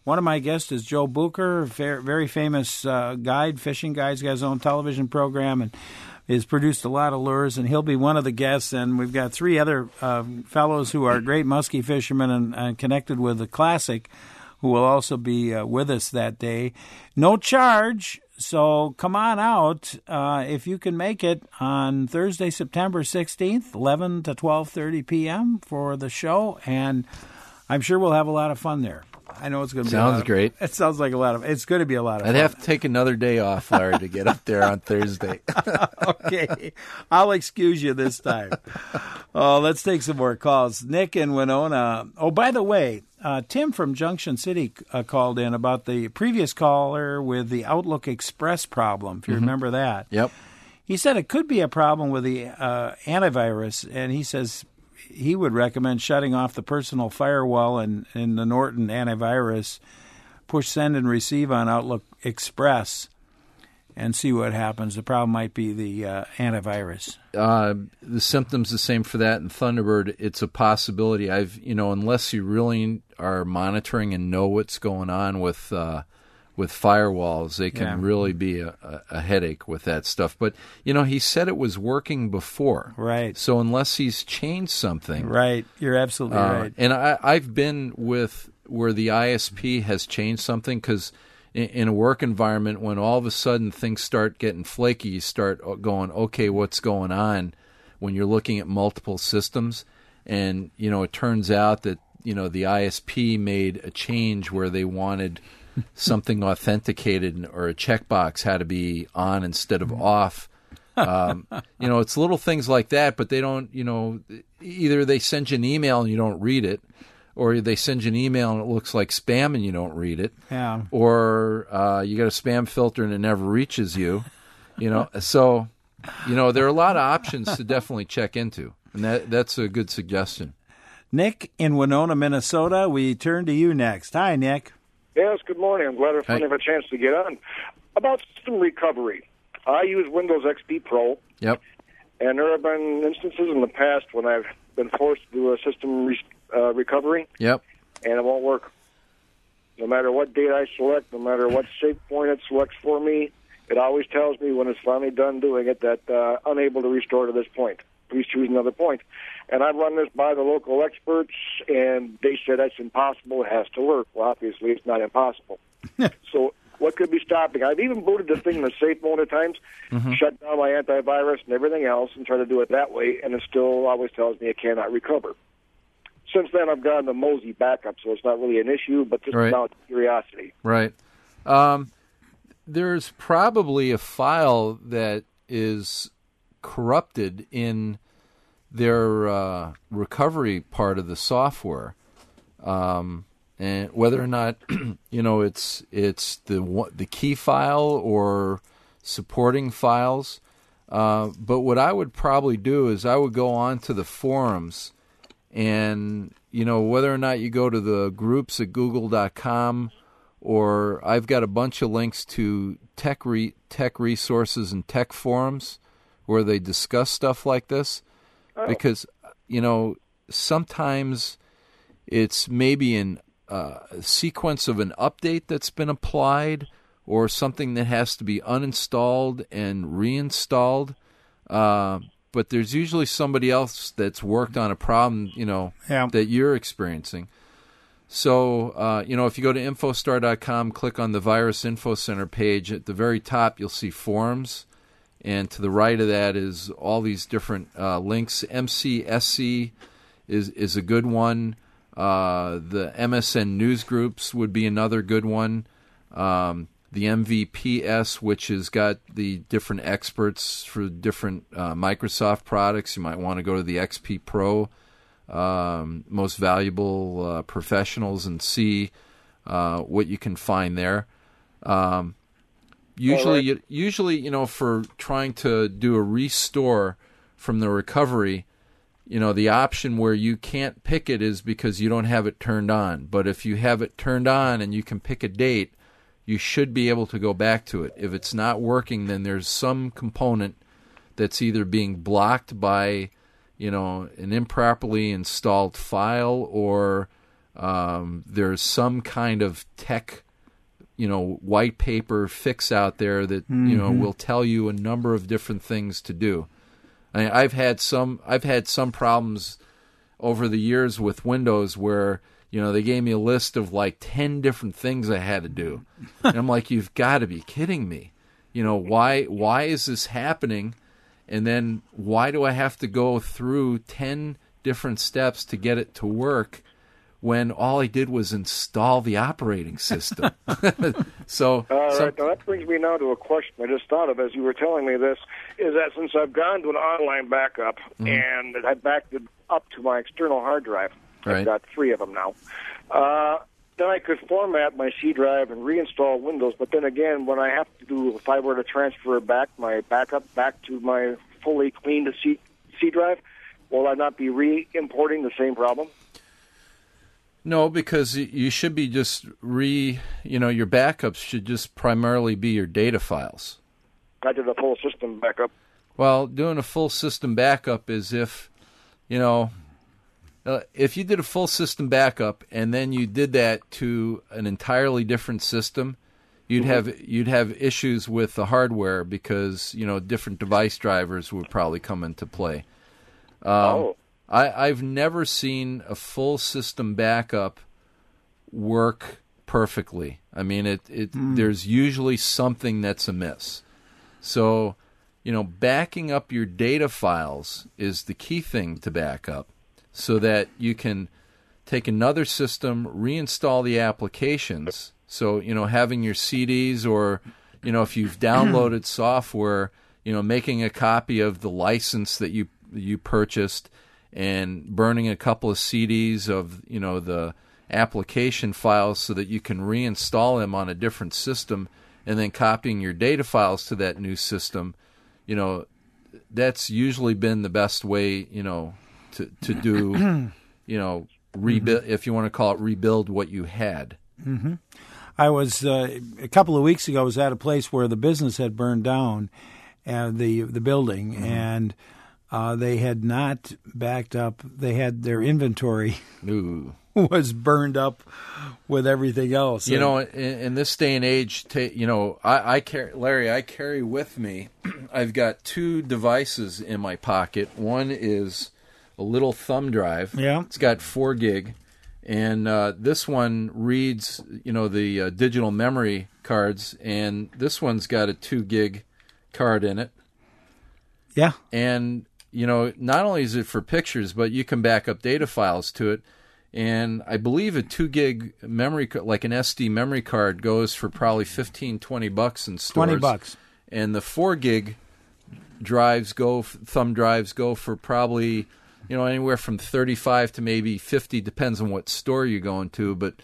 One of my guests is Joe Bucher, very famous guide, fishing guide. He's got his own television program and has produced a lot of lures, and he'll be one of the guests. And we've got 3 other fellows who are great muskie fishermen and connected with the Classic, who will also be with us that day. No charge, so come on out if you can make it on Thursday, September 16th, 11 to 12:30 p.m. for the show, and I'm sure we'll have a lot of fun there. I know it's going to be Sounds great. It sounds like it's going to be a lot of fun. I'd have to take another day off, Larry, to get up there on Thursday. Okay. I'll excuse you this time. Let's take some more calls. Nick in Winona. Oh, by the way, Tim from Junction City called in about the previous caller with the Outlook Express problem, if you remember that. Yep. He said it could be a problem with the antivirus, and he says he would recommend shutting off the personal firewall and the Norton antivirus, push send and receive on Outlook Express, and see what happens. The problem might be the antivirus. The symptoms the same for that. In Thunderbird, it's a possibility. Unless you really are monitoring and know what's going on with firewalls, they can really be a headache with that stuff. But, he said it was working before. Right. So unless he's changed something. Right. You're absolutely right. And I've been with where the ISP has changed something, because in a work environment, when all of a sudden things start getting flaky, you start going, okay, what's going on when you're looking at multiple systems? And, it turns out that, the ISP made a change where they wanted something authenticated, or a checkbox had to be on instead of off. It's little things like that, but they don't, either they send you an email and you don't read it, or they send you an email and it looks like spam and you don't read it. Yeah. Or you got a spam filter and it never reaches you. So, there are a lot of options to definitely check into, and that's a good suggestion. Nick in Winona, Minnesota, we turn to you next. Hi, Nick. Yes, good morning. I'm glad I finally have a chance to get on. About system recovery, I use Windows XP Pro. Yep. And there have been instances in the past when I've been forced to do a system recovery. Yep. And it won't work. No matter what date I select, no matter what save point it selects for me, it always tells me when it's finally done doing it that unable to restore to this point. Please choose another point. And I've run this by the local experts, and they said that's impossible. It has to work. Well, obviously, it's not impossible. So what could be stopping? I've even booted the thing in the safe mode at times, shut down my antivirus and everything else, and try to do it that way, and it still always tells me it cannot recover. Since then, I've gotten the Mozy backup, so it's not really an issue, but just out of curiosity. Right. There's probably a file that is corrupted in their recovery part of the software, and whether or not it's the key file or supporting files. But what I would probably do is I would go on to the forums, and whether or not you go to the groups at google.com, or I've got a bunch of links to tech resources and tech forums where they discuss stuff like this. Because, sometimes it's maybe in a sequence of an update that's been applied, or something that has to be uninstalled and reinstalled. But there's usually somebody else that's worked on a problem, that you're experiencing. So, if you go to infostar.com, click on the Virus Info Center page, at the very top you'll see forums. And to the right of that is all these different links. MCSC is a good one. The MSN news groups would be another good one. The MVPS, which has got the different experts for different Microsoft products. You might want to go to the XP Pro, most valuable professionals, and see what you can find there. Usually, for trying to do a restore from the recovery, the option where you can't pick it is because you don't have it turned on. But if you have it turned on and you can pick a date, you should be able to go back to it. If it's not working, then there's some component that's either being blocked by, an improperly installed file, or There's some kind of tech, white paper fix out there that will tell you a number of different things to do. I've had some problems over the years with Windows where they gave me a list of like 10 different things I had to do, and I'm like, you've got to be kidding me. Why is this happening? And then why do I have to go through 10 different steps to get it to work when all I did was install the operating system? So, all right, now that brings me now to a question I just thought of as you were telling me this, is that since I've gone to an online backup and I backed it up to my external hard drive, right. I've got 3 of them now, then I could format my C drive and reinstall Windows, but then again, when I have to do, if I were to transfer back my backup back to my fully cleaned C drive, will I not be re-importing the same problem? No, because you should be just your backups should just primarily be your data files. I did a full system backup. Well, doing a full system backup is if you did a full system backup and then you did that to an entirely different system, you'd have issues with the hardware because different device drivers would probably come into play. I've never seen a full system backup work perfectly. I mean, there's usually something that's amiss. So, backing up your data files is the key thing to back up so that you can take another system, reinstall the applications. So, having your CDs or, if you've downloaded software, making a copy of the license that you purchased and burning a couple of CDs of, the application files so that you can reinstall them on a different system and then copying your data files to that new system, that's usually been the best way, to do, rebuild, if you want to call it rebuild what you had. Mm-hmm. I was, a couple of weeks ago, I was at a place where the business had burned down, the building, and they had not backed up. They had their inventory was burned up with everything else. In this day and age, I carry with me, I've got 2 devices in my pocket. One is a little thumb drive. Yeah. It's got 4 gig. And this one reads, the digital memory cards, and this one's got a 2 gig card in it. Yeah. And not only is it for pictures, but you can back up data files to it. And I believe a 2 gig memory, like an SD memory card, goes for probably $15-20 in stores. $20. And the 4 gig thumb drives go for probably, anywhere from $35 to maybe $50, depends on what store you're going to. But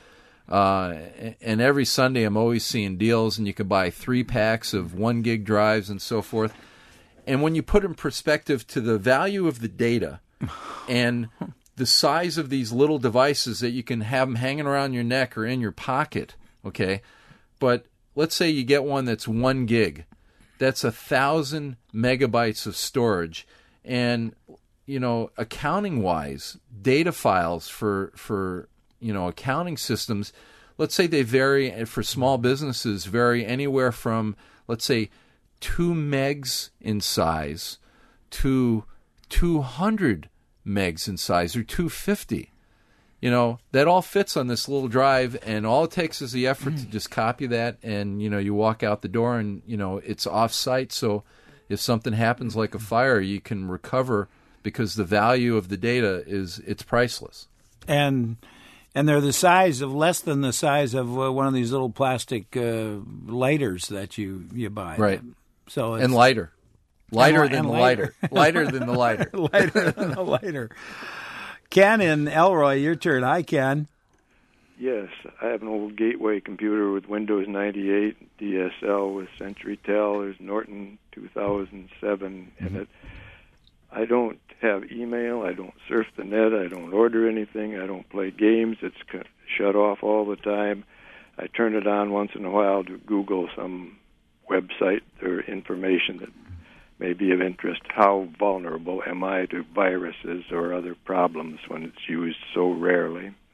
and every Sunday I'm always seeing deals, and you can buy 3 packs of 1 gig drives and so forth. And when you put in perspective to the value of the data and the size of these little devices that you can have them hanging around your neck or in your pocket, okay? But let's say you get one that's 1 gig. That's 1,000 megabytes of storage. And, accounting-wise, data files for accounting systems, let's say they vary, for small businesses, vary anywhere from, let's say, 2 megs in size to 200 megs in size, or 250. That all fits on this little drive, and all it takes is the effort to just copy that, and you walk out the door, and it's off-site, so if something happens like a fire, you can recover because the value of the data it's priceless. And they're the size of less than the size of one of these little plastic lighters that you buy. Right. So and lighter than the lighter. Lighter than the lighter. Lighter than the lighter. Ken in Elroy, your turn. Hi, Ken. Yes, I have an old Gateway computer with Windows 98, DSL with CenturyTel. There's Norton 2007 in it. I don't have email. I don't surf the net. I don't order anything. I don't play games. It's shut off all the time. I turn it on once in a while to Google some website or information that may be of interest. How vulnerable am I to viruses or other problems when it's used so rarely?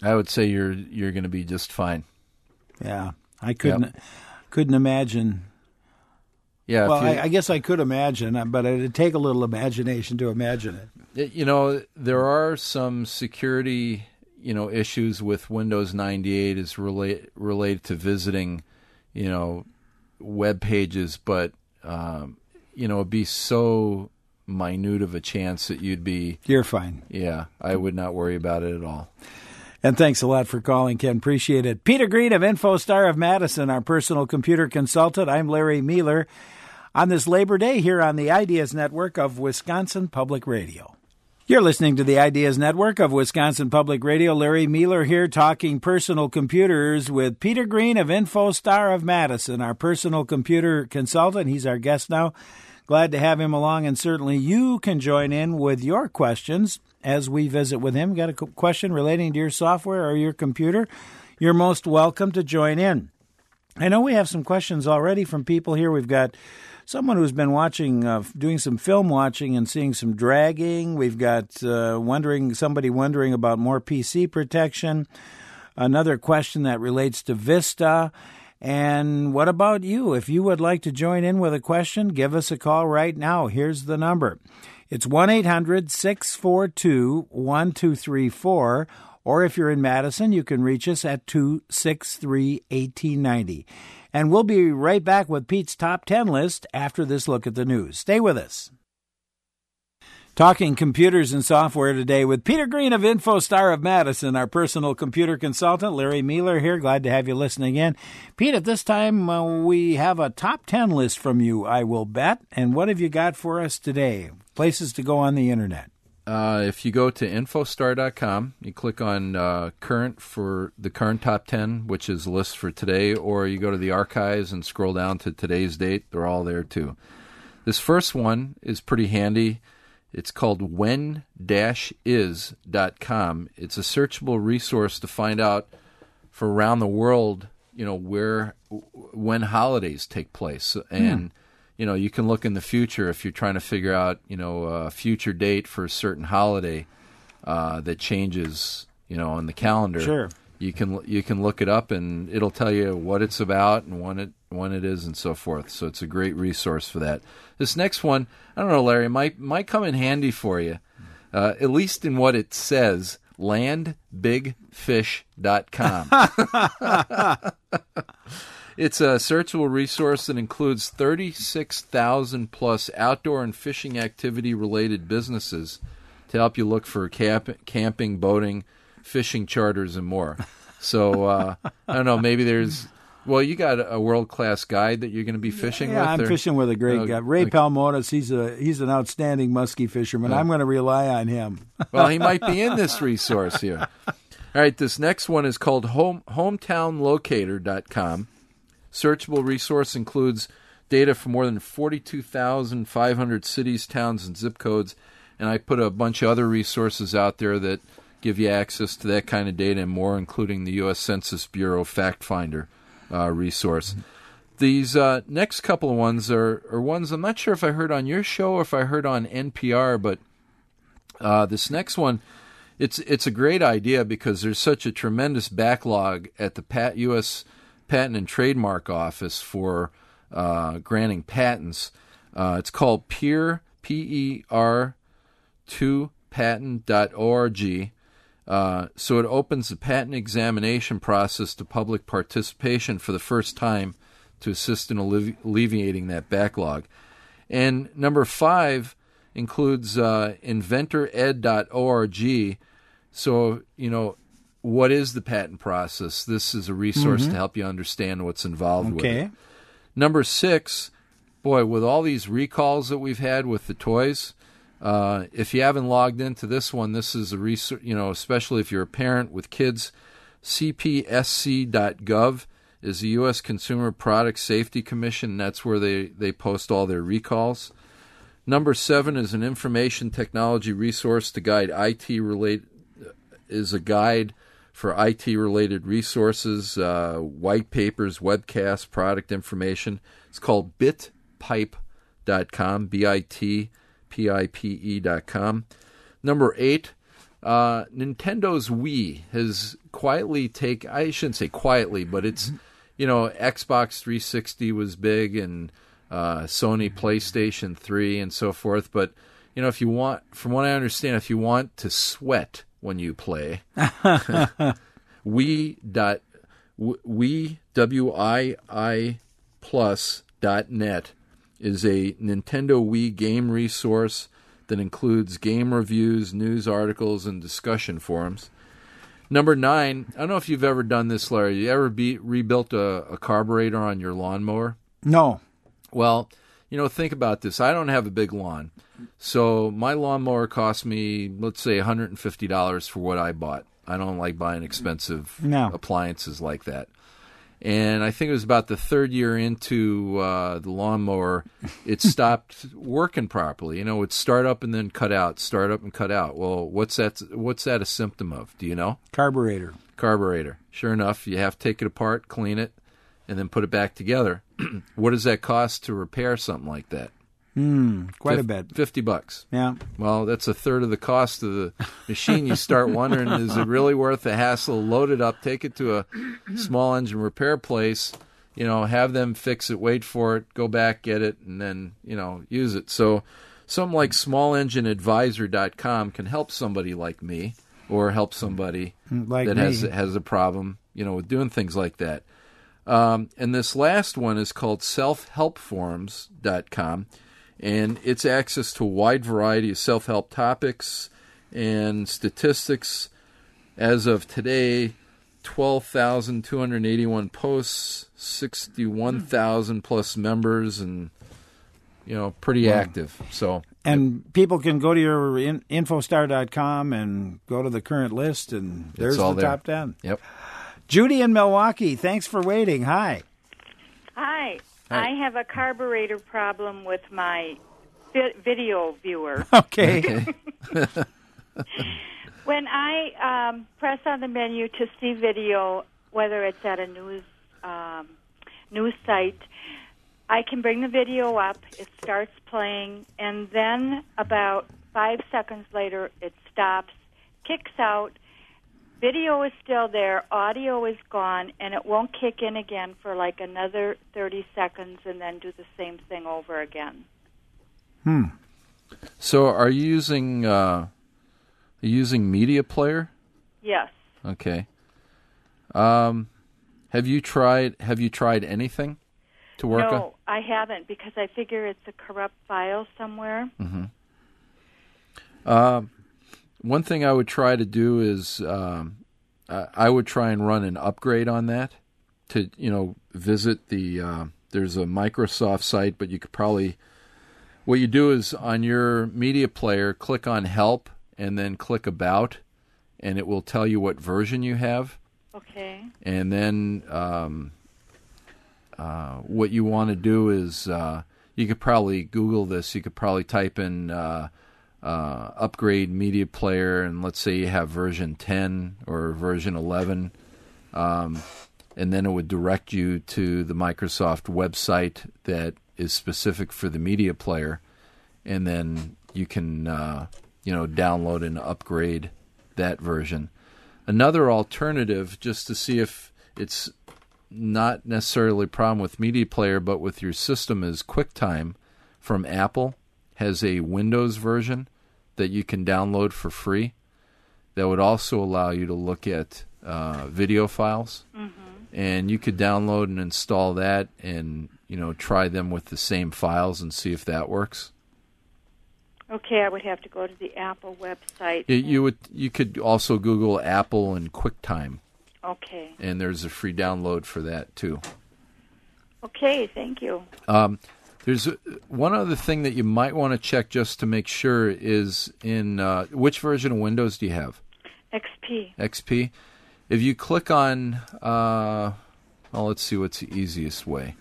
I would say you're going to be just fine. Yeah, I couldn't imagine. Yeah, well, I guess I could imagine, but it'd take a little imagination to imagine it. There are some security, issues with Windows 98 is related to visiting, web pages, but it'd be so minute of a chance that you're fine. Yeah, I would not worry about it at all. And thanks a lot for calling, Ken. Appreciate it. Peter Green of InfoStar of Madison, our personal computer consultant. I'm Larry Mueller on this Labor Day here on the Ideas Network of Wisconsin Public Radio. You're listening to the Ideas Network of Wisconsin Public Radio. Larry Mueller here talking personal computers with Peter Green of InfoStar of Madison, our personal computer consultant. He's our guest now. Glad to have him along, and certainly you can join in with your questions as we visit with him. Got a question relating to your software or your computer? You're most welcome to join in. I know we have some questions already from people here. We've got someone who's been watching, doing some film watching and seeing some dragging. We've got somebody wondering about more PC protection. Another question that relates to Vista. And what about you? If you would like to join in with a question, give us a call right now. Here's the number. It's 1-800-642-1234. Or if you're in Madison, you can reach us at 263-1890. And we'll be right back with Pete's Top 10 list after this look at the news. Stay with us. Talking computers and software today with Peter Green of InfoStar of Madison, our personal computer consultant. Larry Mueller here. Glad to have you listening in. Pete, at this time, we have a top 10 list from you, I will bet. And what have you got for us today? Places to go on the Internet. If you go to infostar.com, you click on current for the current top 10, which is the list for today, or you go to the archives and scroll down to today's date. They're all there, too. This first one is pretty handy. It's called when-is.com. It's a searchable resource to find out for around the world, when holidays take place. And, you can look in the future if you're trying to figure out, a future date for a certain holiday that changes, on the calendar. Sure. You can look it up and it'll tell you what it's about and when it is and so forth. So it's a great resource for that. This next one, I don't know, Larry, might come in handy for you, at least in what it says, landbigfish.com. It's a searchable resource that includes 36,000 plus outdoor and fishing activity-related businesses to help you look for camping, boating, fishing charters, and more. So, I don't know, maybe there's... Well, you got a world-class guide that you're going to be fishing with? Yeah, I'm fishing with a great guy. Ray Palmotas, he's an outstanding muskie fisherman. I'm going to rely on him. Well, he might be in this resource here. All right, this next one is called hometownlocator.com. Searchable resource includes data from more than 42,500 cities, towns, and zip codes. And I put a bunch of other resources out there that give you access to that kind of data and more, including the U.S. Census Bureau Fact Finder resource. These next couple of ones are ones I'm not sure if I heard on your show or if I heard on NPR, but this next one, it's a great idea because there's such a tremendous backlog at the U.S. Patent and Trademark Office for granting patents. It's called PER2patent.org. So it opens the patent examination process to public participation for the first time to assist in alleviating that backlog. And number 5 includes inventored.org. So, what is the patent process? This is a resource to help you understand what's involved with it. Number 6, boy, with all these recalls that we've had with the toys, if you haven't logged into this one, this is a resource, especially if you're a parent with kids, CPSC.gov is the U.S. Consumer Product Safety Commission. That's where they post all their recalls. Number 7 is an information technology resource to guide is a guide for IT-related resources, white papers, webcasts, product information. It's called bitpipe.com, BITPIPE.com. Number 8, Nintendo's Wii has quietly I shouldn't say quietly, but it's, Xbox 360 was big and Sony PlayStation 3 and so forth. But, if you want, from what I understand, if you want to sweat when you play, WII+.net is a Nintendo Wii game resource that includes game reviews, news articles, and discussion forums. Number 9, I don't know if you've ever done this, Larry. You ever rebuilt a carburetor on your lawnmower? No. Well, think about this. I don't have a big lawn. So my lawnmower cost me, let's say, $150 for what I bought. I don't like buying expensive appliances like that. And I think it was about the third year into the lawnmower, it stopped working properly. It'd start up and then cut out, start up and cut out. Well, what's that a symptom of? Do you know? Carburetor. Sure enough, you have to take it apart, clean it, and then put it back together. What does that cost to repair something like that? Quite a bit. $50. Yeah. Well, that's a third of the cost of the machine. You start wondering, is it really worth the hassle? Load it up, take it to a small engine repair place, have them fix it, wait for it, go back, get it, and then, use it. So something like SmallEngineAdvisor.com can help somebody like me or help somebody that has a problem, with doing things like that. And this last one is called SelfHelpForums.com. And it's access to a wide variety of self-help topics and statistics. As of today, 12,281 posts, 61,000 plus members, and pretty active. And people can go to your infostar.com and go to the current list, and there's the top 10. Yep. Judy in Milwaukee, thanks for waiting. Hi. Hi. I have a carburetor problem with my video viewer. Okay. When I press on the menu to see video, whether it's at a news site, I can bring the video up, it starts playing, and then about 5 seconds later it stops, kicks out. Video is still there, audio is gone, and it won't kick in again for like another 30 seconds and then do the same thing over again. So are you using Media Player? Yes. Okay. Have you tried anything to work on? No, I haven't, because I figure it's a corrupt file somewhere. Mm-hmm. One thing I would try to do is I would try and run an upgrade on that to, visit the there's a Microsoft site, but you could probably, what you do is on your media player, click on Help and then click About, and it will tell you what version you have. Okay. And then what you want to do is you could probably Google this. You could probably type in upgrade media player, and let's say you have version 10 or version 11, and then it would direct you to the Microsoft website that is specific for the media player, and then you can download and upgrade that version. Another alternative, just to see if it's not necessarily a problem with media player but with your system, is QuickTime from Apple. Has a Windows version that you can download for free that would also allow you to look at video files. Mm-hmm. And you could download and install that and, try them with the same files and see if that works. Okay, I would have to go to the Apple website. You could also Google Apple and QuickTime. Okay. And there's a free download for that too. Okay, thank you. There's one other thing that you might want to check just to make sure is in which version of Windows do you have? XP. XP. If you click on, let's see what's the easiest way.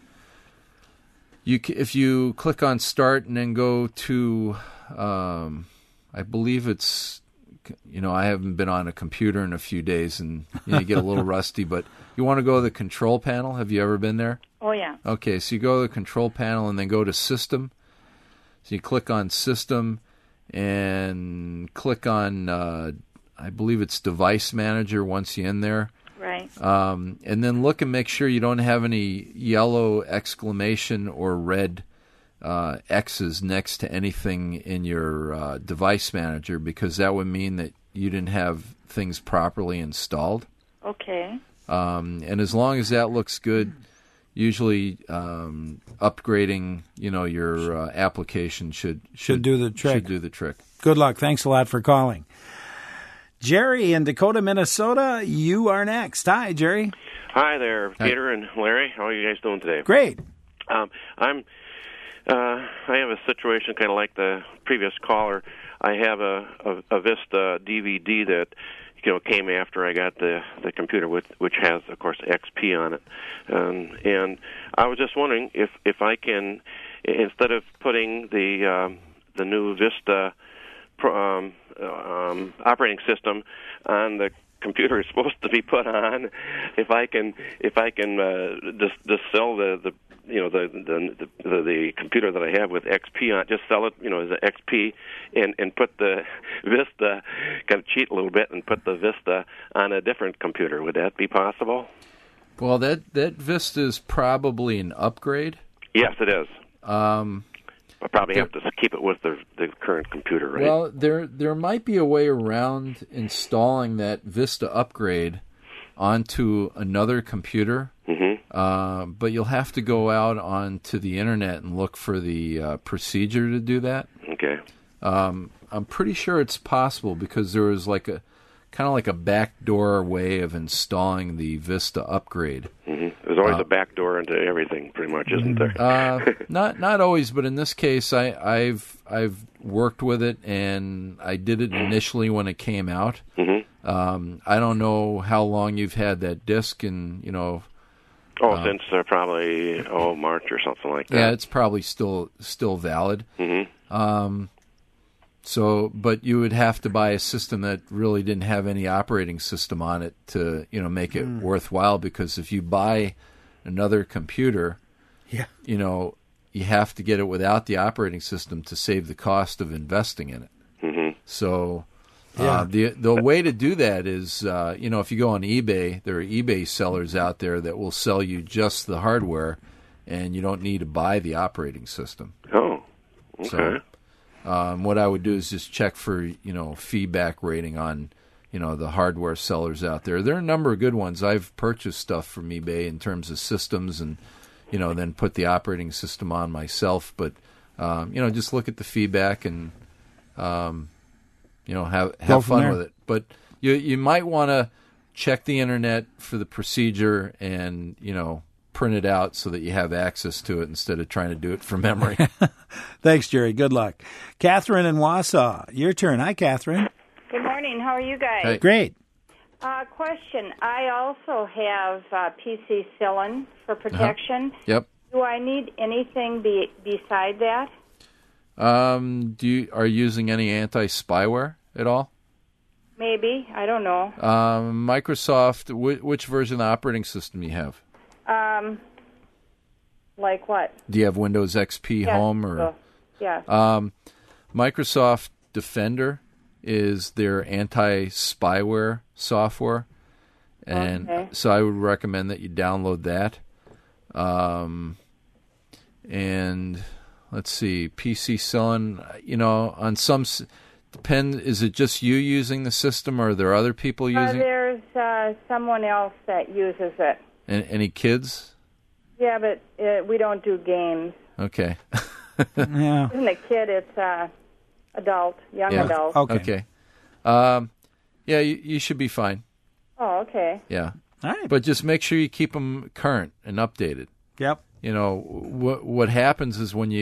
If you click on Start and then go to, I believe it's, I haven't been on a computer in a few days and you get a little rusty, but you want to go to the control panel. Have you ever been there? Oh, yeah. Okay, so you go to the control panel and then go to System. So you click on System and click on, I believe it's Device Manager once you're in there. Right. And then look and make sure you don't have any yellow exclamation or red X's next to anything in your Device Manager, because that would mean that you didn't have things properly installed. Okay. And as long as that looks good, usually upgrading, your application should do the trick. Should do the trick. Good luck. Thanks a lot for calling. Jerry in Dakota, Minnesota, you are next. Hi, Jerry. Hi there, Peter and Larry. How are you guys doing today? Great. I have a situation kind of like the previous caller. I have a Vista DVD that came after I got the computer, which has, of course, XP on it, and I was just wondering if I can, instead of putting the new Vista operating system on the computer is supposed to be put on, if I can just sell the computer that I have with XP on it, just sell it, as an XP, and put the Vista, kind of cheat a little bit and put the Vista on a different computer. Would that be possible? Well, that Vista is probably an upgrade. Yes, it is. I probably have to keep it with the current computer, right? Well, there might be a way around installing that Vista upgrade onto another computer, but you'll have to go out onto the internet and look for the procedure to do that. Okay. I'm pretty sure it's possible because there was like a backdoor way of installing the Vista upgrade. There's always a backdoor into everything, pretty much, isn't there? Not always, but in this case, I've worked with it, and I did it initially when it came out. I don't know how long you've had that disc, and since probably March or something like that. Yeah, it's probably still valid. But you would have to buy a system that really didn't have any operating system on it to, make it worthwhile. Because if you buy another computer, you have to get it without the operating system to save the cost of investing in it. So the way to do that is, if you go on eBay, there are eBay sellers out there that will sell you just the hardware, and you don't need to buy the operating system. Oh, okay. So, what I would do is just check for, feedback rating on, the hardware sellers out there. There are a number of good ones. I've purchased stuff from eBay in terms of systems and, then put the operating system on myself. But, just look at the feedback and, have fun with it. But you might want to check the internet for the procedure and, print it out so that you have access to it instead of trying to do it from memory. Thanks, Jerry. Good luck. Catherine in Wausau, your turn. Hi, Catherine. Good morning. How are you guys? Hey. Great. Question. I also have PC Cillin for protection. Yep. Do I need anything beside that? Are you using any anti-spyware at all? Maybe. I don't know. Microsoft, which version of the operating system you have? Like what? Do you have Windows XP Home or? Yeah. Microsoft Defender is their anti-spyware software, and so I would recommend that you download that. And let's see, PC Cillin. On some is it just you using the system, or are there other people using? There's someone else that uses it. Any kids? Yeah, but we don't do games. Okay. Yeah. It isn't a kid, it's adult, young adult. Okay. You should be fine. Oh, okay. Yeah. All right. But just make sure you keep them current and updated. Yep. What happens is when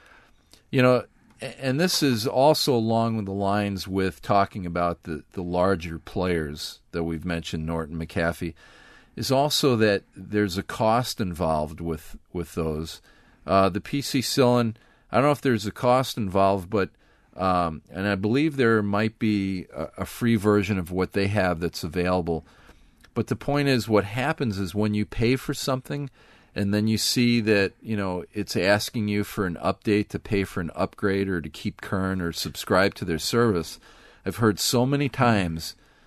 and this is also along the lines with talking about the larger players that we've mentioned, Norton, McAfee, is also that there's a cost involved with those. The PC Cillin, I don't know if there's a cost involved, but and I believe there might be a free version of what they have that's available. But the point is, what happens is when you pay for something and then you see that, it's asking you for an update to pay for an upgrade or to keep current or subscribe to their service, I've heard so many times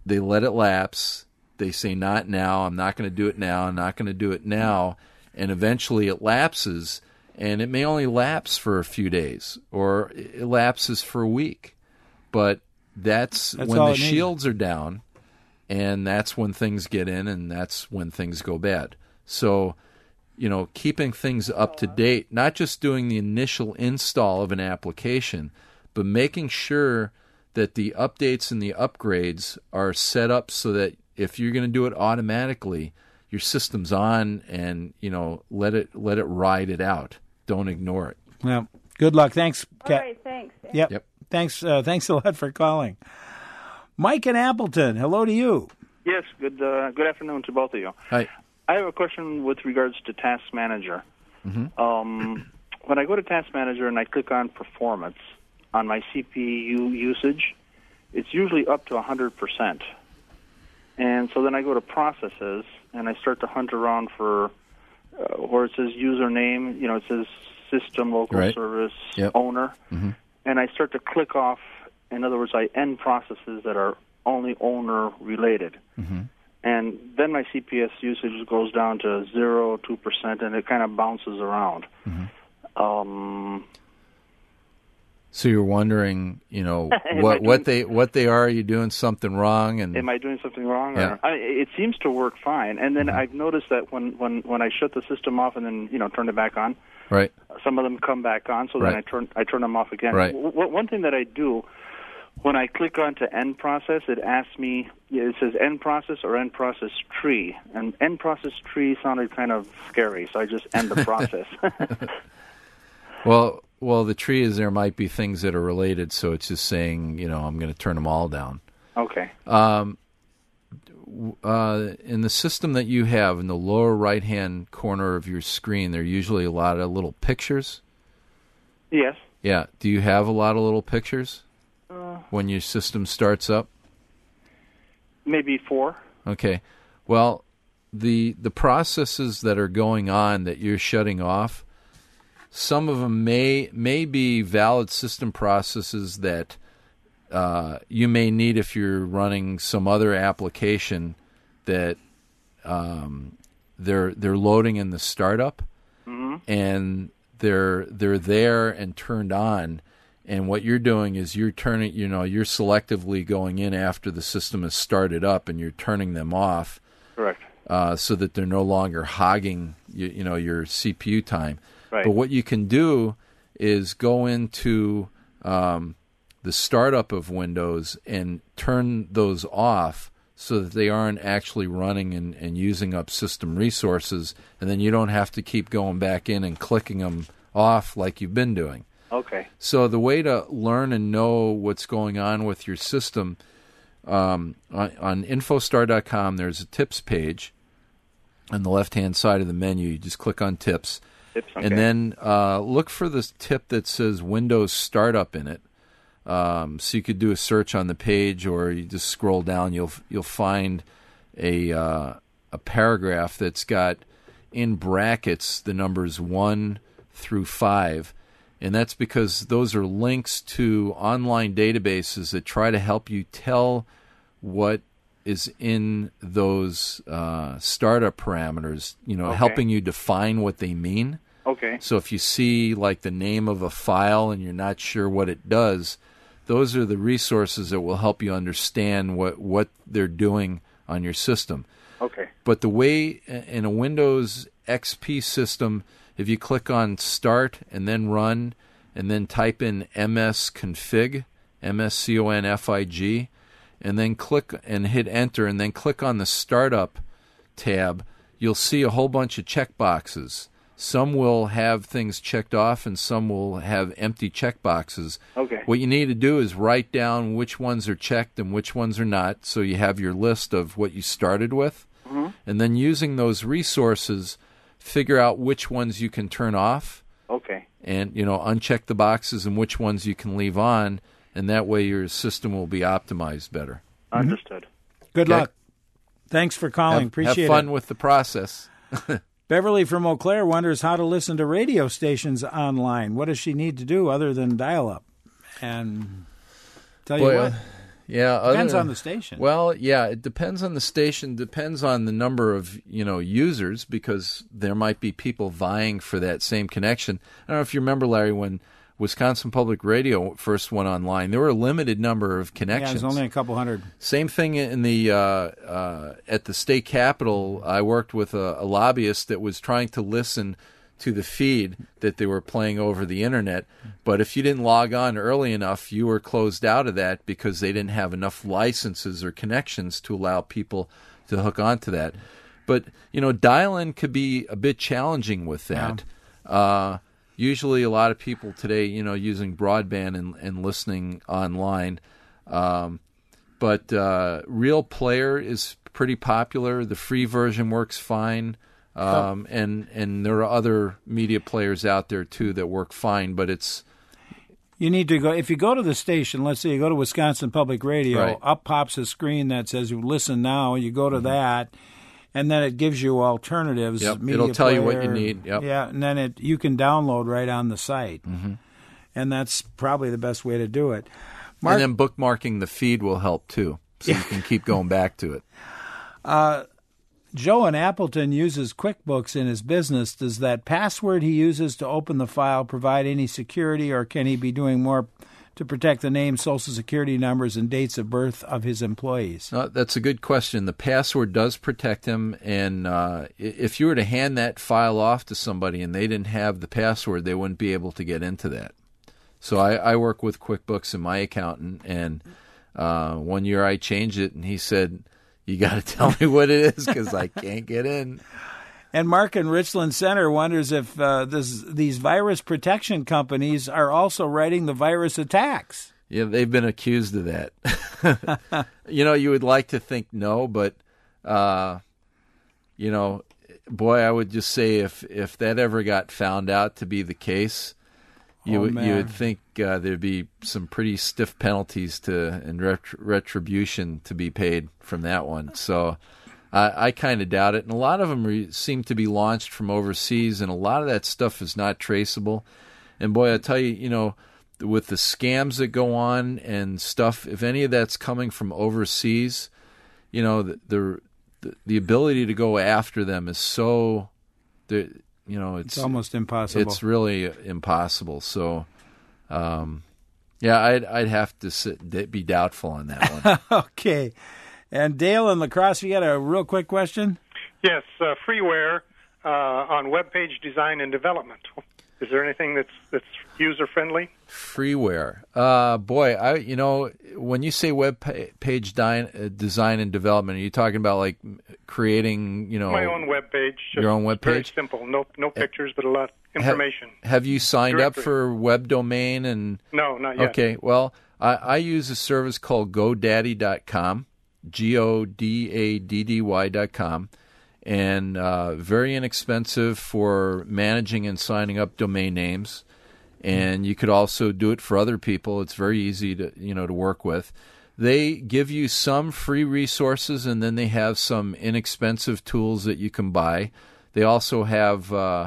they let it lapse. They say, not now, I'm not going to do it now, I'm not going to do it now. And eventually it lapses, and it may only lapse for a few days, or it lapses for a week. But that's when the shields are down, and that's when things get in, and that's when things go bad. So, keeping things up to date, not just doing the initial install of an application, but making sure that the updates and the upgrades are set up so that if you're going to do it automatically, your system's on, and let it ride it out. Don't ignore it. Well, good luck. Thanks, All right, thanks. Yep. Thanks a lot for calling. Mike in Appleton, hello to you. Yes, good afternoon to both of you. Hi. I have a question with regards to Task Manager. Mm-hmm. When I go to Task Manager and I click on Performance on my CPU usage, it's usually up to 100%. And so then I go to Processes, and I start to hunt around for where it says username, it says System Local Service Owner. Mm-hmm. And I start to click off, in other words, I end processes that are only owner-related. Mm-hmm. And then my CPS usage goes down to 0, 2%, and it kind of bounces around. Mm-hmm. So you're wondering, what they are you doing something wrong? And am I doing something wrong? Yeah. It seems to work fine. And then I've noticed that when I shut the system off and then turn it back on, right, some of them come back on. So then I turn them off again. Right. One thing that I do when I click on to end process, it asks me. It says end process or end process tree, and end process tree sounded kind of scary, so I just end the process. Well, the tree is there might be things that are related, so it's just saying, I'm going to turn them all down. Okay. In the system that you have, in the lower right-hand corner of your screen, there are usually a lot of little pictures. Yes. Yeah. Do you have a lot of little pictures when your system starts up? Maybe 4. Okay. Well, the processes that are going on that you're shutting off, some of them may be valid system processes that you may need if you're running some other application that they're loading in the startup, and they're there and turned on. And what you're doing is you're selectively going in after the system is started up, and you're turning them off. Correct. So that they're no longer hogging your CPU time. Right. But what you can do is go into the startup of Windows and turn those off so that they aren't actually running and using up system resources, and then you don't have to keep going back in and clicking them off like you've been doing. Okay. So the way to learn and know what's going on with your system, on infostar.com, there's a tips page. On the left-hand side of the menu, you just click on tips. Okay. And then look for this tip that says Windows Startup in it. So you could do a search on the page, or you just scroll down. You'll find a paragraph that's got in brackets the numbers 1 through 5, and that's because those are links to online databases that try to help you tell what is in those startup parameters, helping you define what they mean. Okay. So if you see like the name of a file and you're not sure what it does, those are the resources that will help you understand what they're doing on your system. Okay. But the way in a Windows XP system, if you click on Start and then Run and then type in msconfig, msconfig, and then click and hit Enter, and then click on the Startup tab, you'll see a whole bunch of checkboxes. Some will have things checked off, and some will have empty checkboxes. Okay. What you need to do is write down which ones are checked and which ones are not, so you have your list of what you started with. Mm-hmm. And then using those resources, figure out which ones you can turn off. Okay. And, uncheck the boxes and which ones you can leave on, and that way your system will be optimized better. Understood. Good luck. Thanks for calling. Appreciate it. Have fun with the process. Beverly from Eau Claire wonders how to listen to radio stations online. What does she need to do other than dial up? And tell you what. Yeah, depends on the station. Well, yeah, it depends on the station. Depends on the number of users, because there might be people vying for that same connection. I don't know if you remember, Larry, when Wisconsin Public Radio first went online, there were a limited number of connections. Yeah, there's only a couple hundred. Same thing in the at the state capitol. I worked with a lobbyist that was trying to listen to the feed that they were playing over the internet, but if you didn't log on early enough, you were closed out of that because they didn't have enough licenses or connections to allow people to hook onto that. But dial-in could be a bit challenging with that. Yeah. Usually, a lot of people today, using broadband and listening online. But Real Player is pretty popular. The free version works fine. And there are other media players out there too that work fine, but you need to go. If you go to the station, let's say you go to Wisconsin Public Radio, right. Up pops a screen that says "Listen now." You go to that, and then it gives you alternatives. Yep. Media It'll tell player, you what you need. Yep. Yeah, and then you can download right on the site, and that's probably the best way to do it. And then bookmarking the feed will help too, so you can keep going back to it. Joe in Appleton uses QuickBooks in his business. Does that password he uses to open the file provide any security, or can he be doing more to protect the name, Social Security numbers, and dates of birth of his employees? That's a good question. The password does protect him, and if you were to hand that file off to somebody and they didn't have the password, they wouldn't be able to get into that. So I work with QuickBooks and my accountant, and 1 year I changed it, and he said, "You got to tell me what it is because I can't get in." And Mark in Richland Center wonders if these virus protection companies are also writing the virus attacks. Yeah, they've been accused of that. You would like to think no, but, boy, I would just say if that ever got found out to be the case, you would think there'd be some pretty stiff penalties and retribution to be paid from that one. So I kind of doubt it. And a lot of them seem to be launched from overseas, and a lot of that stuff is not traceable. And boy, I tell you, with the scams that go on and stuff, if any of that's coming from overseas, the ability to go after them is so... it's almost impossible. It's really impossible. So, I'd have to be doubtful on that one. Okay. And Dale in La Crosse, you got a real quick question? Yes, freeware on web page design and development. Is there anything that's user friendly? Freeware, when you say web page design and development, are you talking about like creating, my own web page? Your own web page? Very simple, no pictures, but a lot of information. Have you signed up for web domain and? No, not yet. Okay, well, I use a service called GoDaddy.com, GoDaddy.com. And very inexpensive for managing and signing up domain names. And you could also do it for other people. It's very easy to work with. They give you some free resources, and then they have some inexpensive tools that you can buy. They also have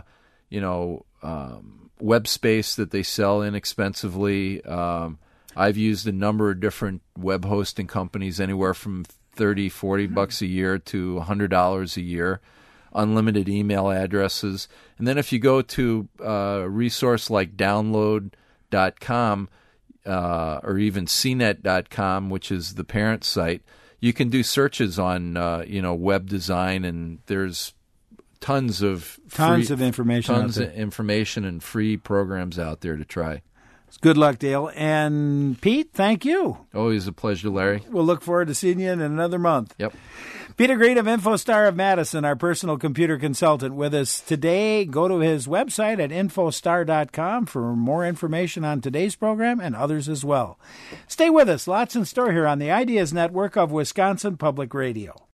web space that they sell inexpensively. I've used a number of different web hosting companies, anywhere from $30-$40 a year to $100 a year, unlimited email addresses. And then if you go to a resource like download.com or even cnet.com, which is the parent site, you can do searches on web design, and there's tons of information and free programs out there to try. Good luck, Dale. And Pete, thank you. Always a pleasure, Larry. We'll look forward to seeing you in another month. Yep. Peter Green of InfoStar of Madison, our personal computer consultant, with us today. Go to his website at infostar.com for more information on today's program and others as well. Stay with us. Lots in store here on the Ideas Network of Wisconsin Public Radio.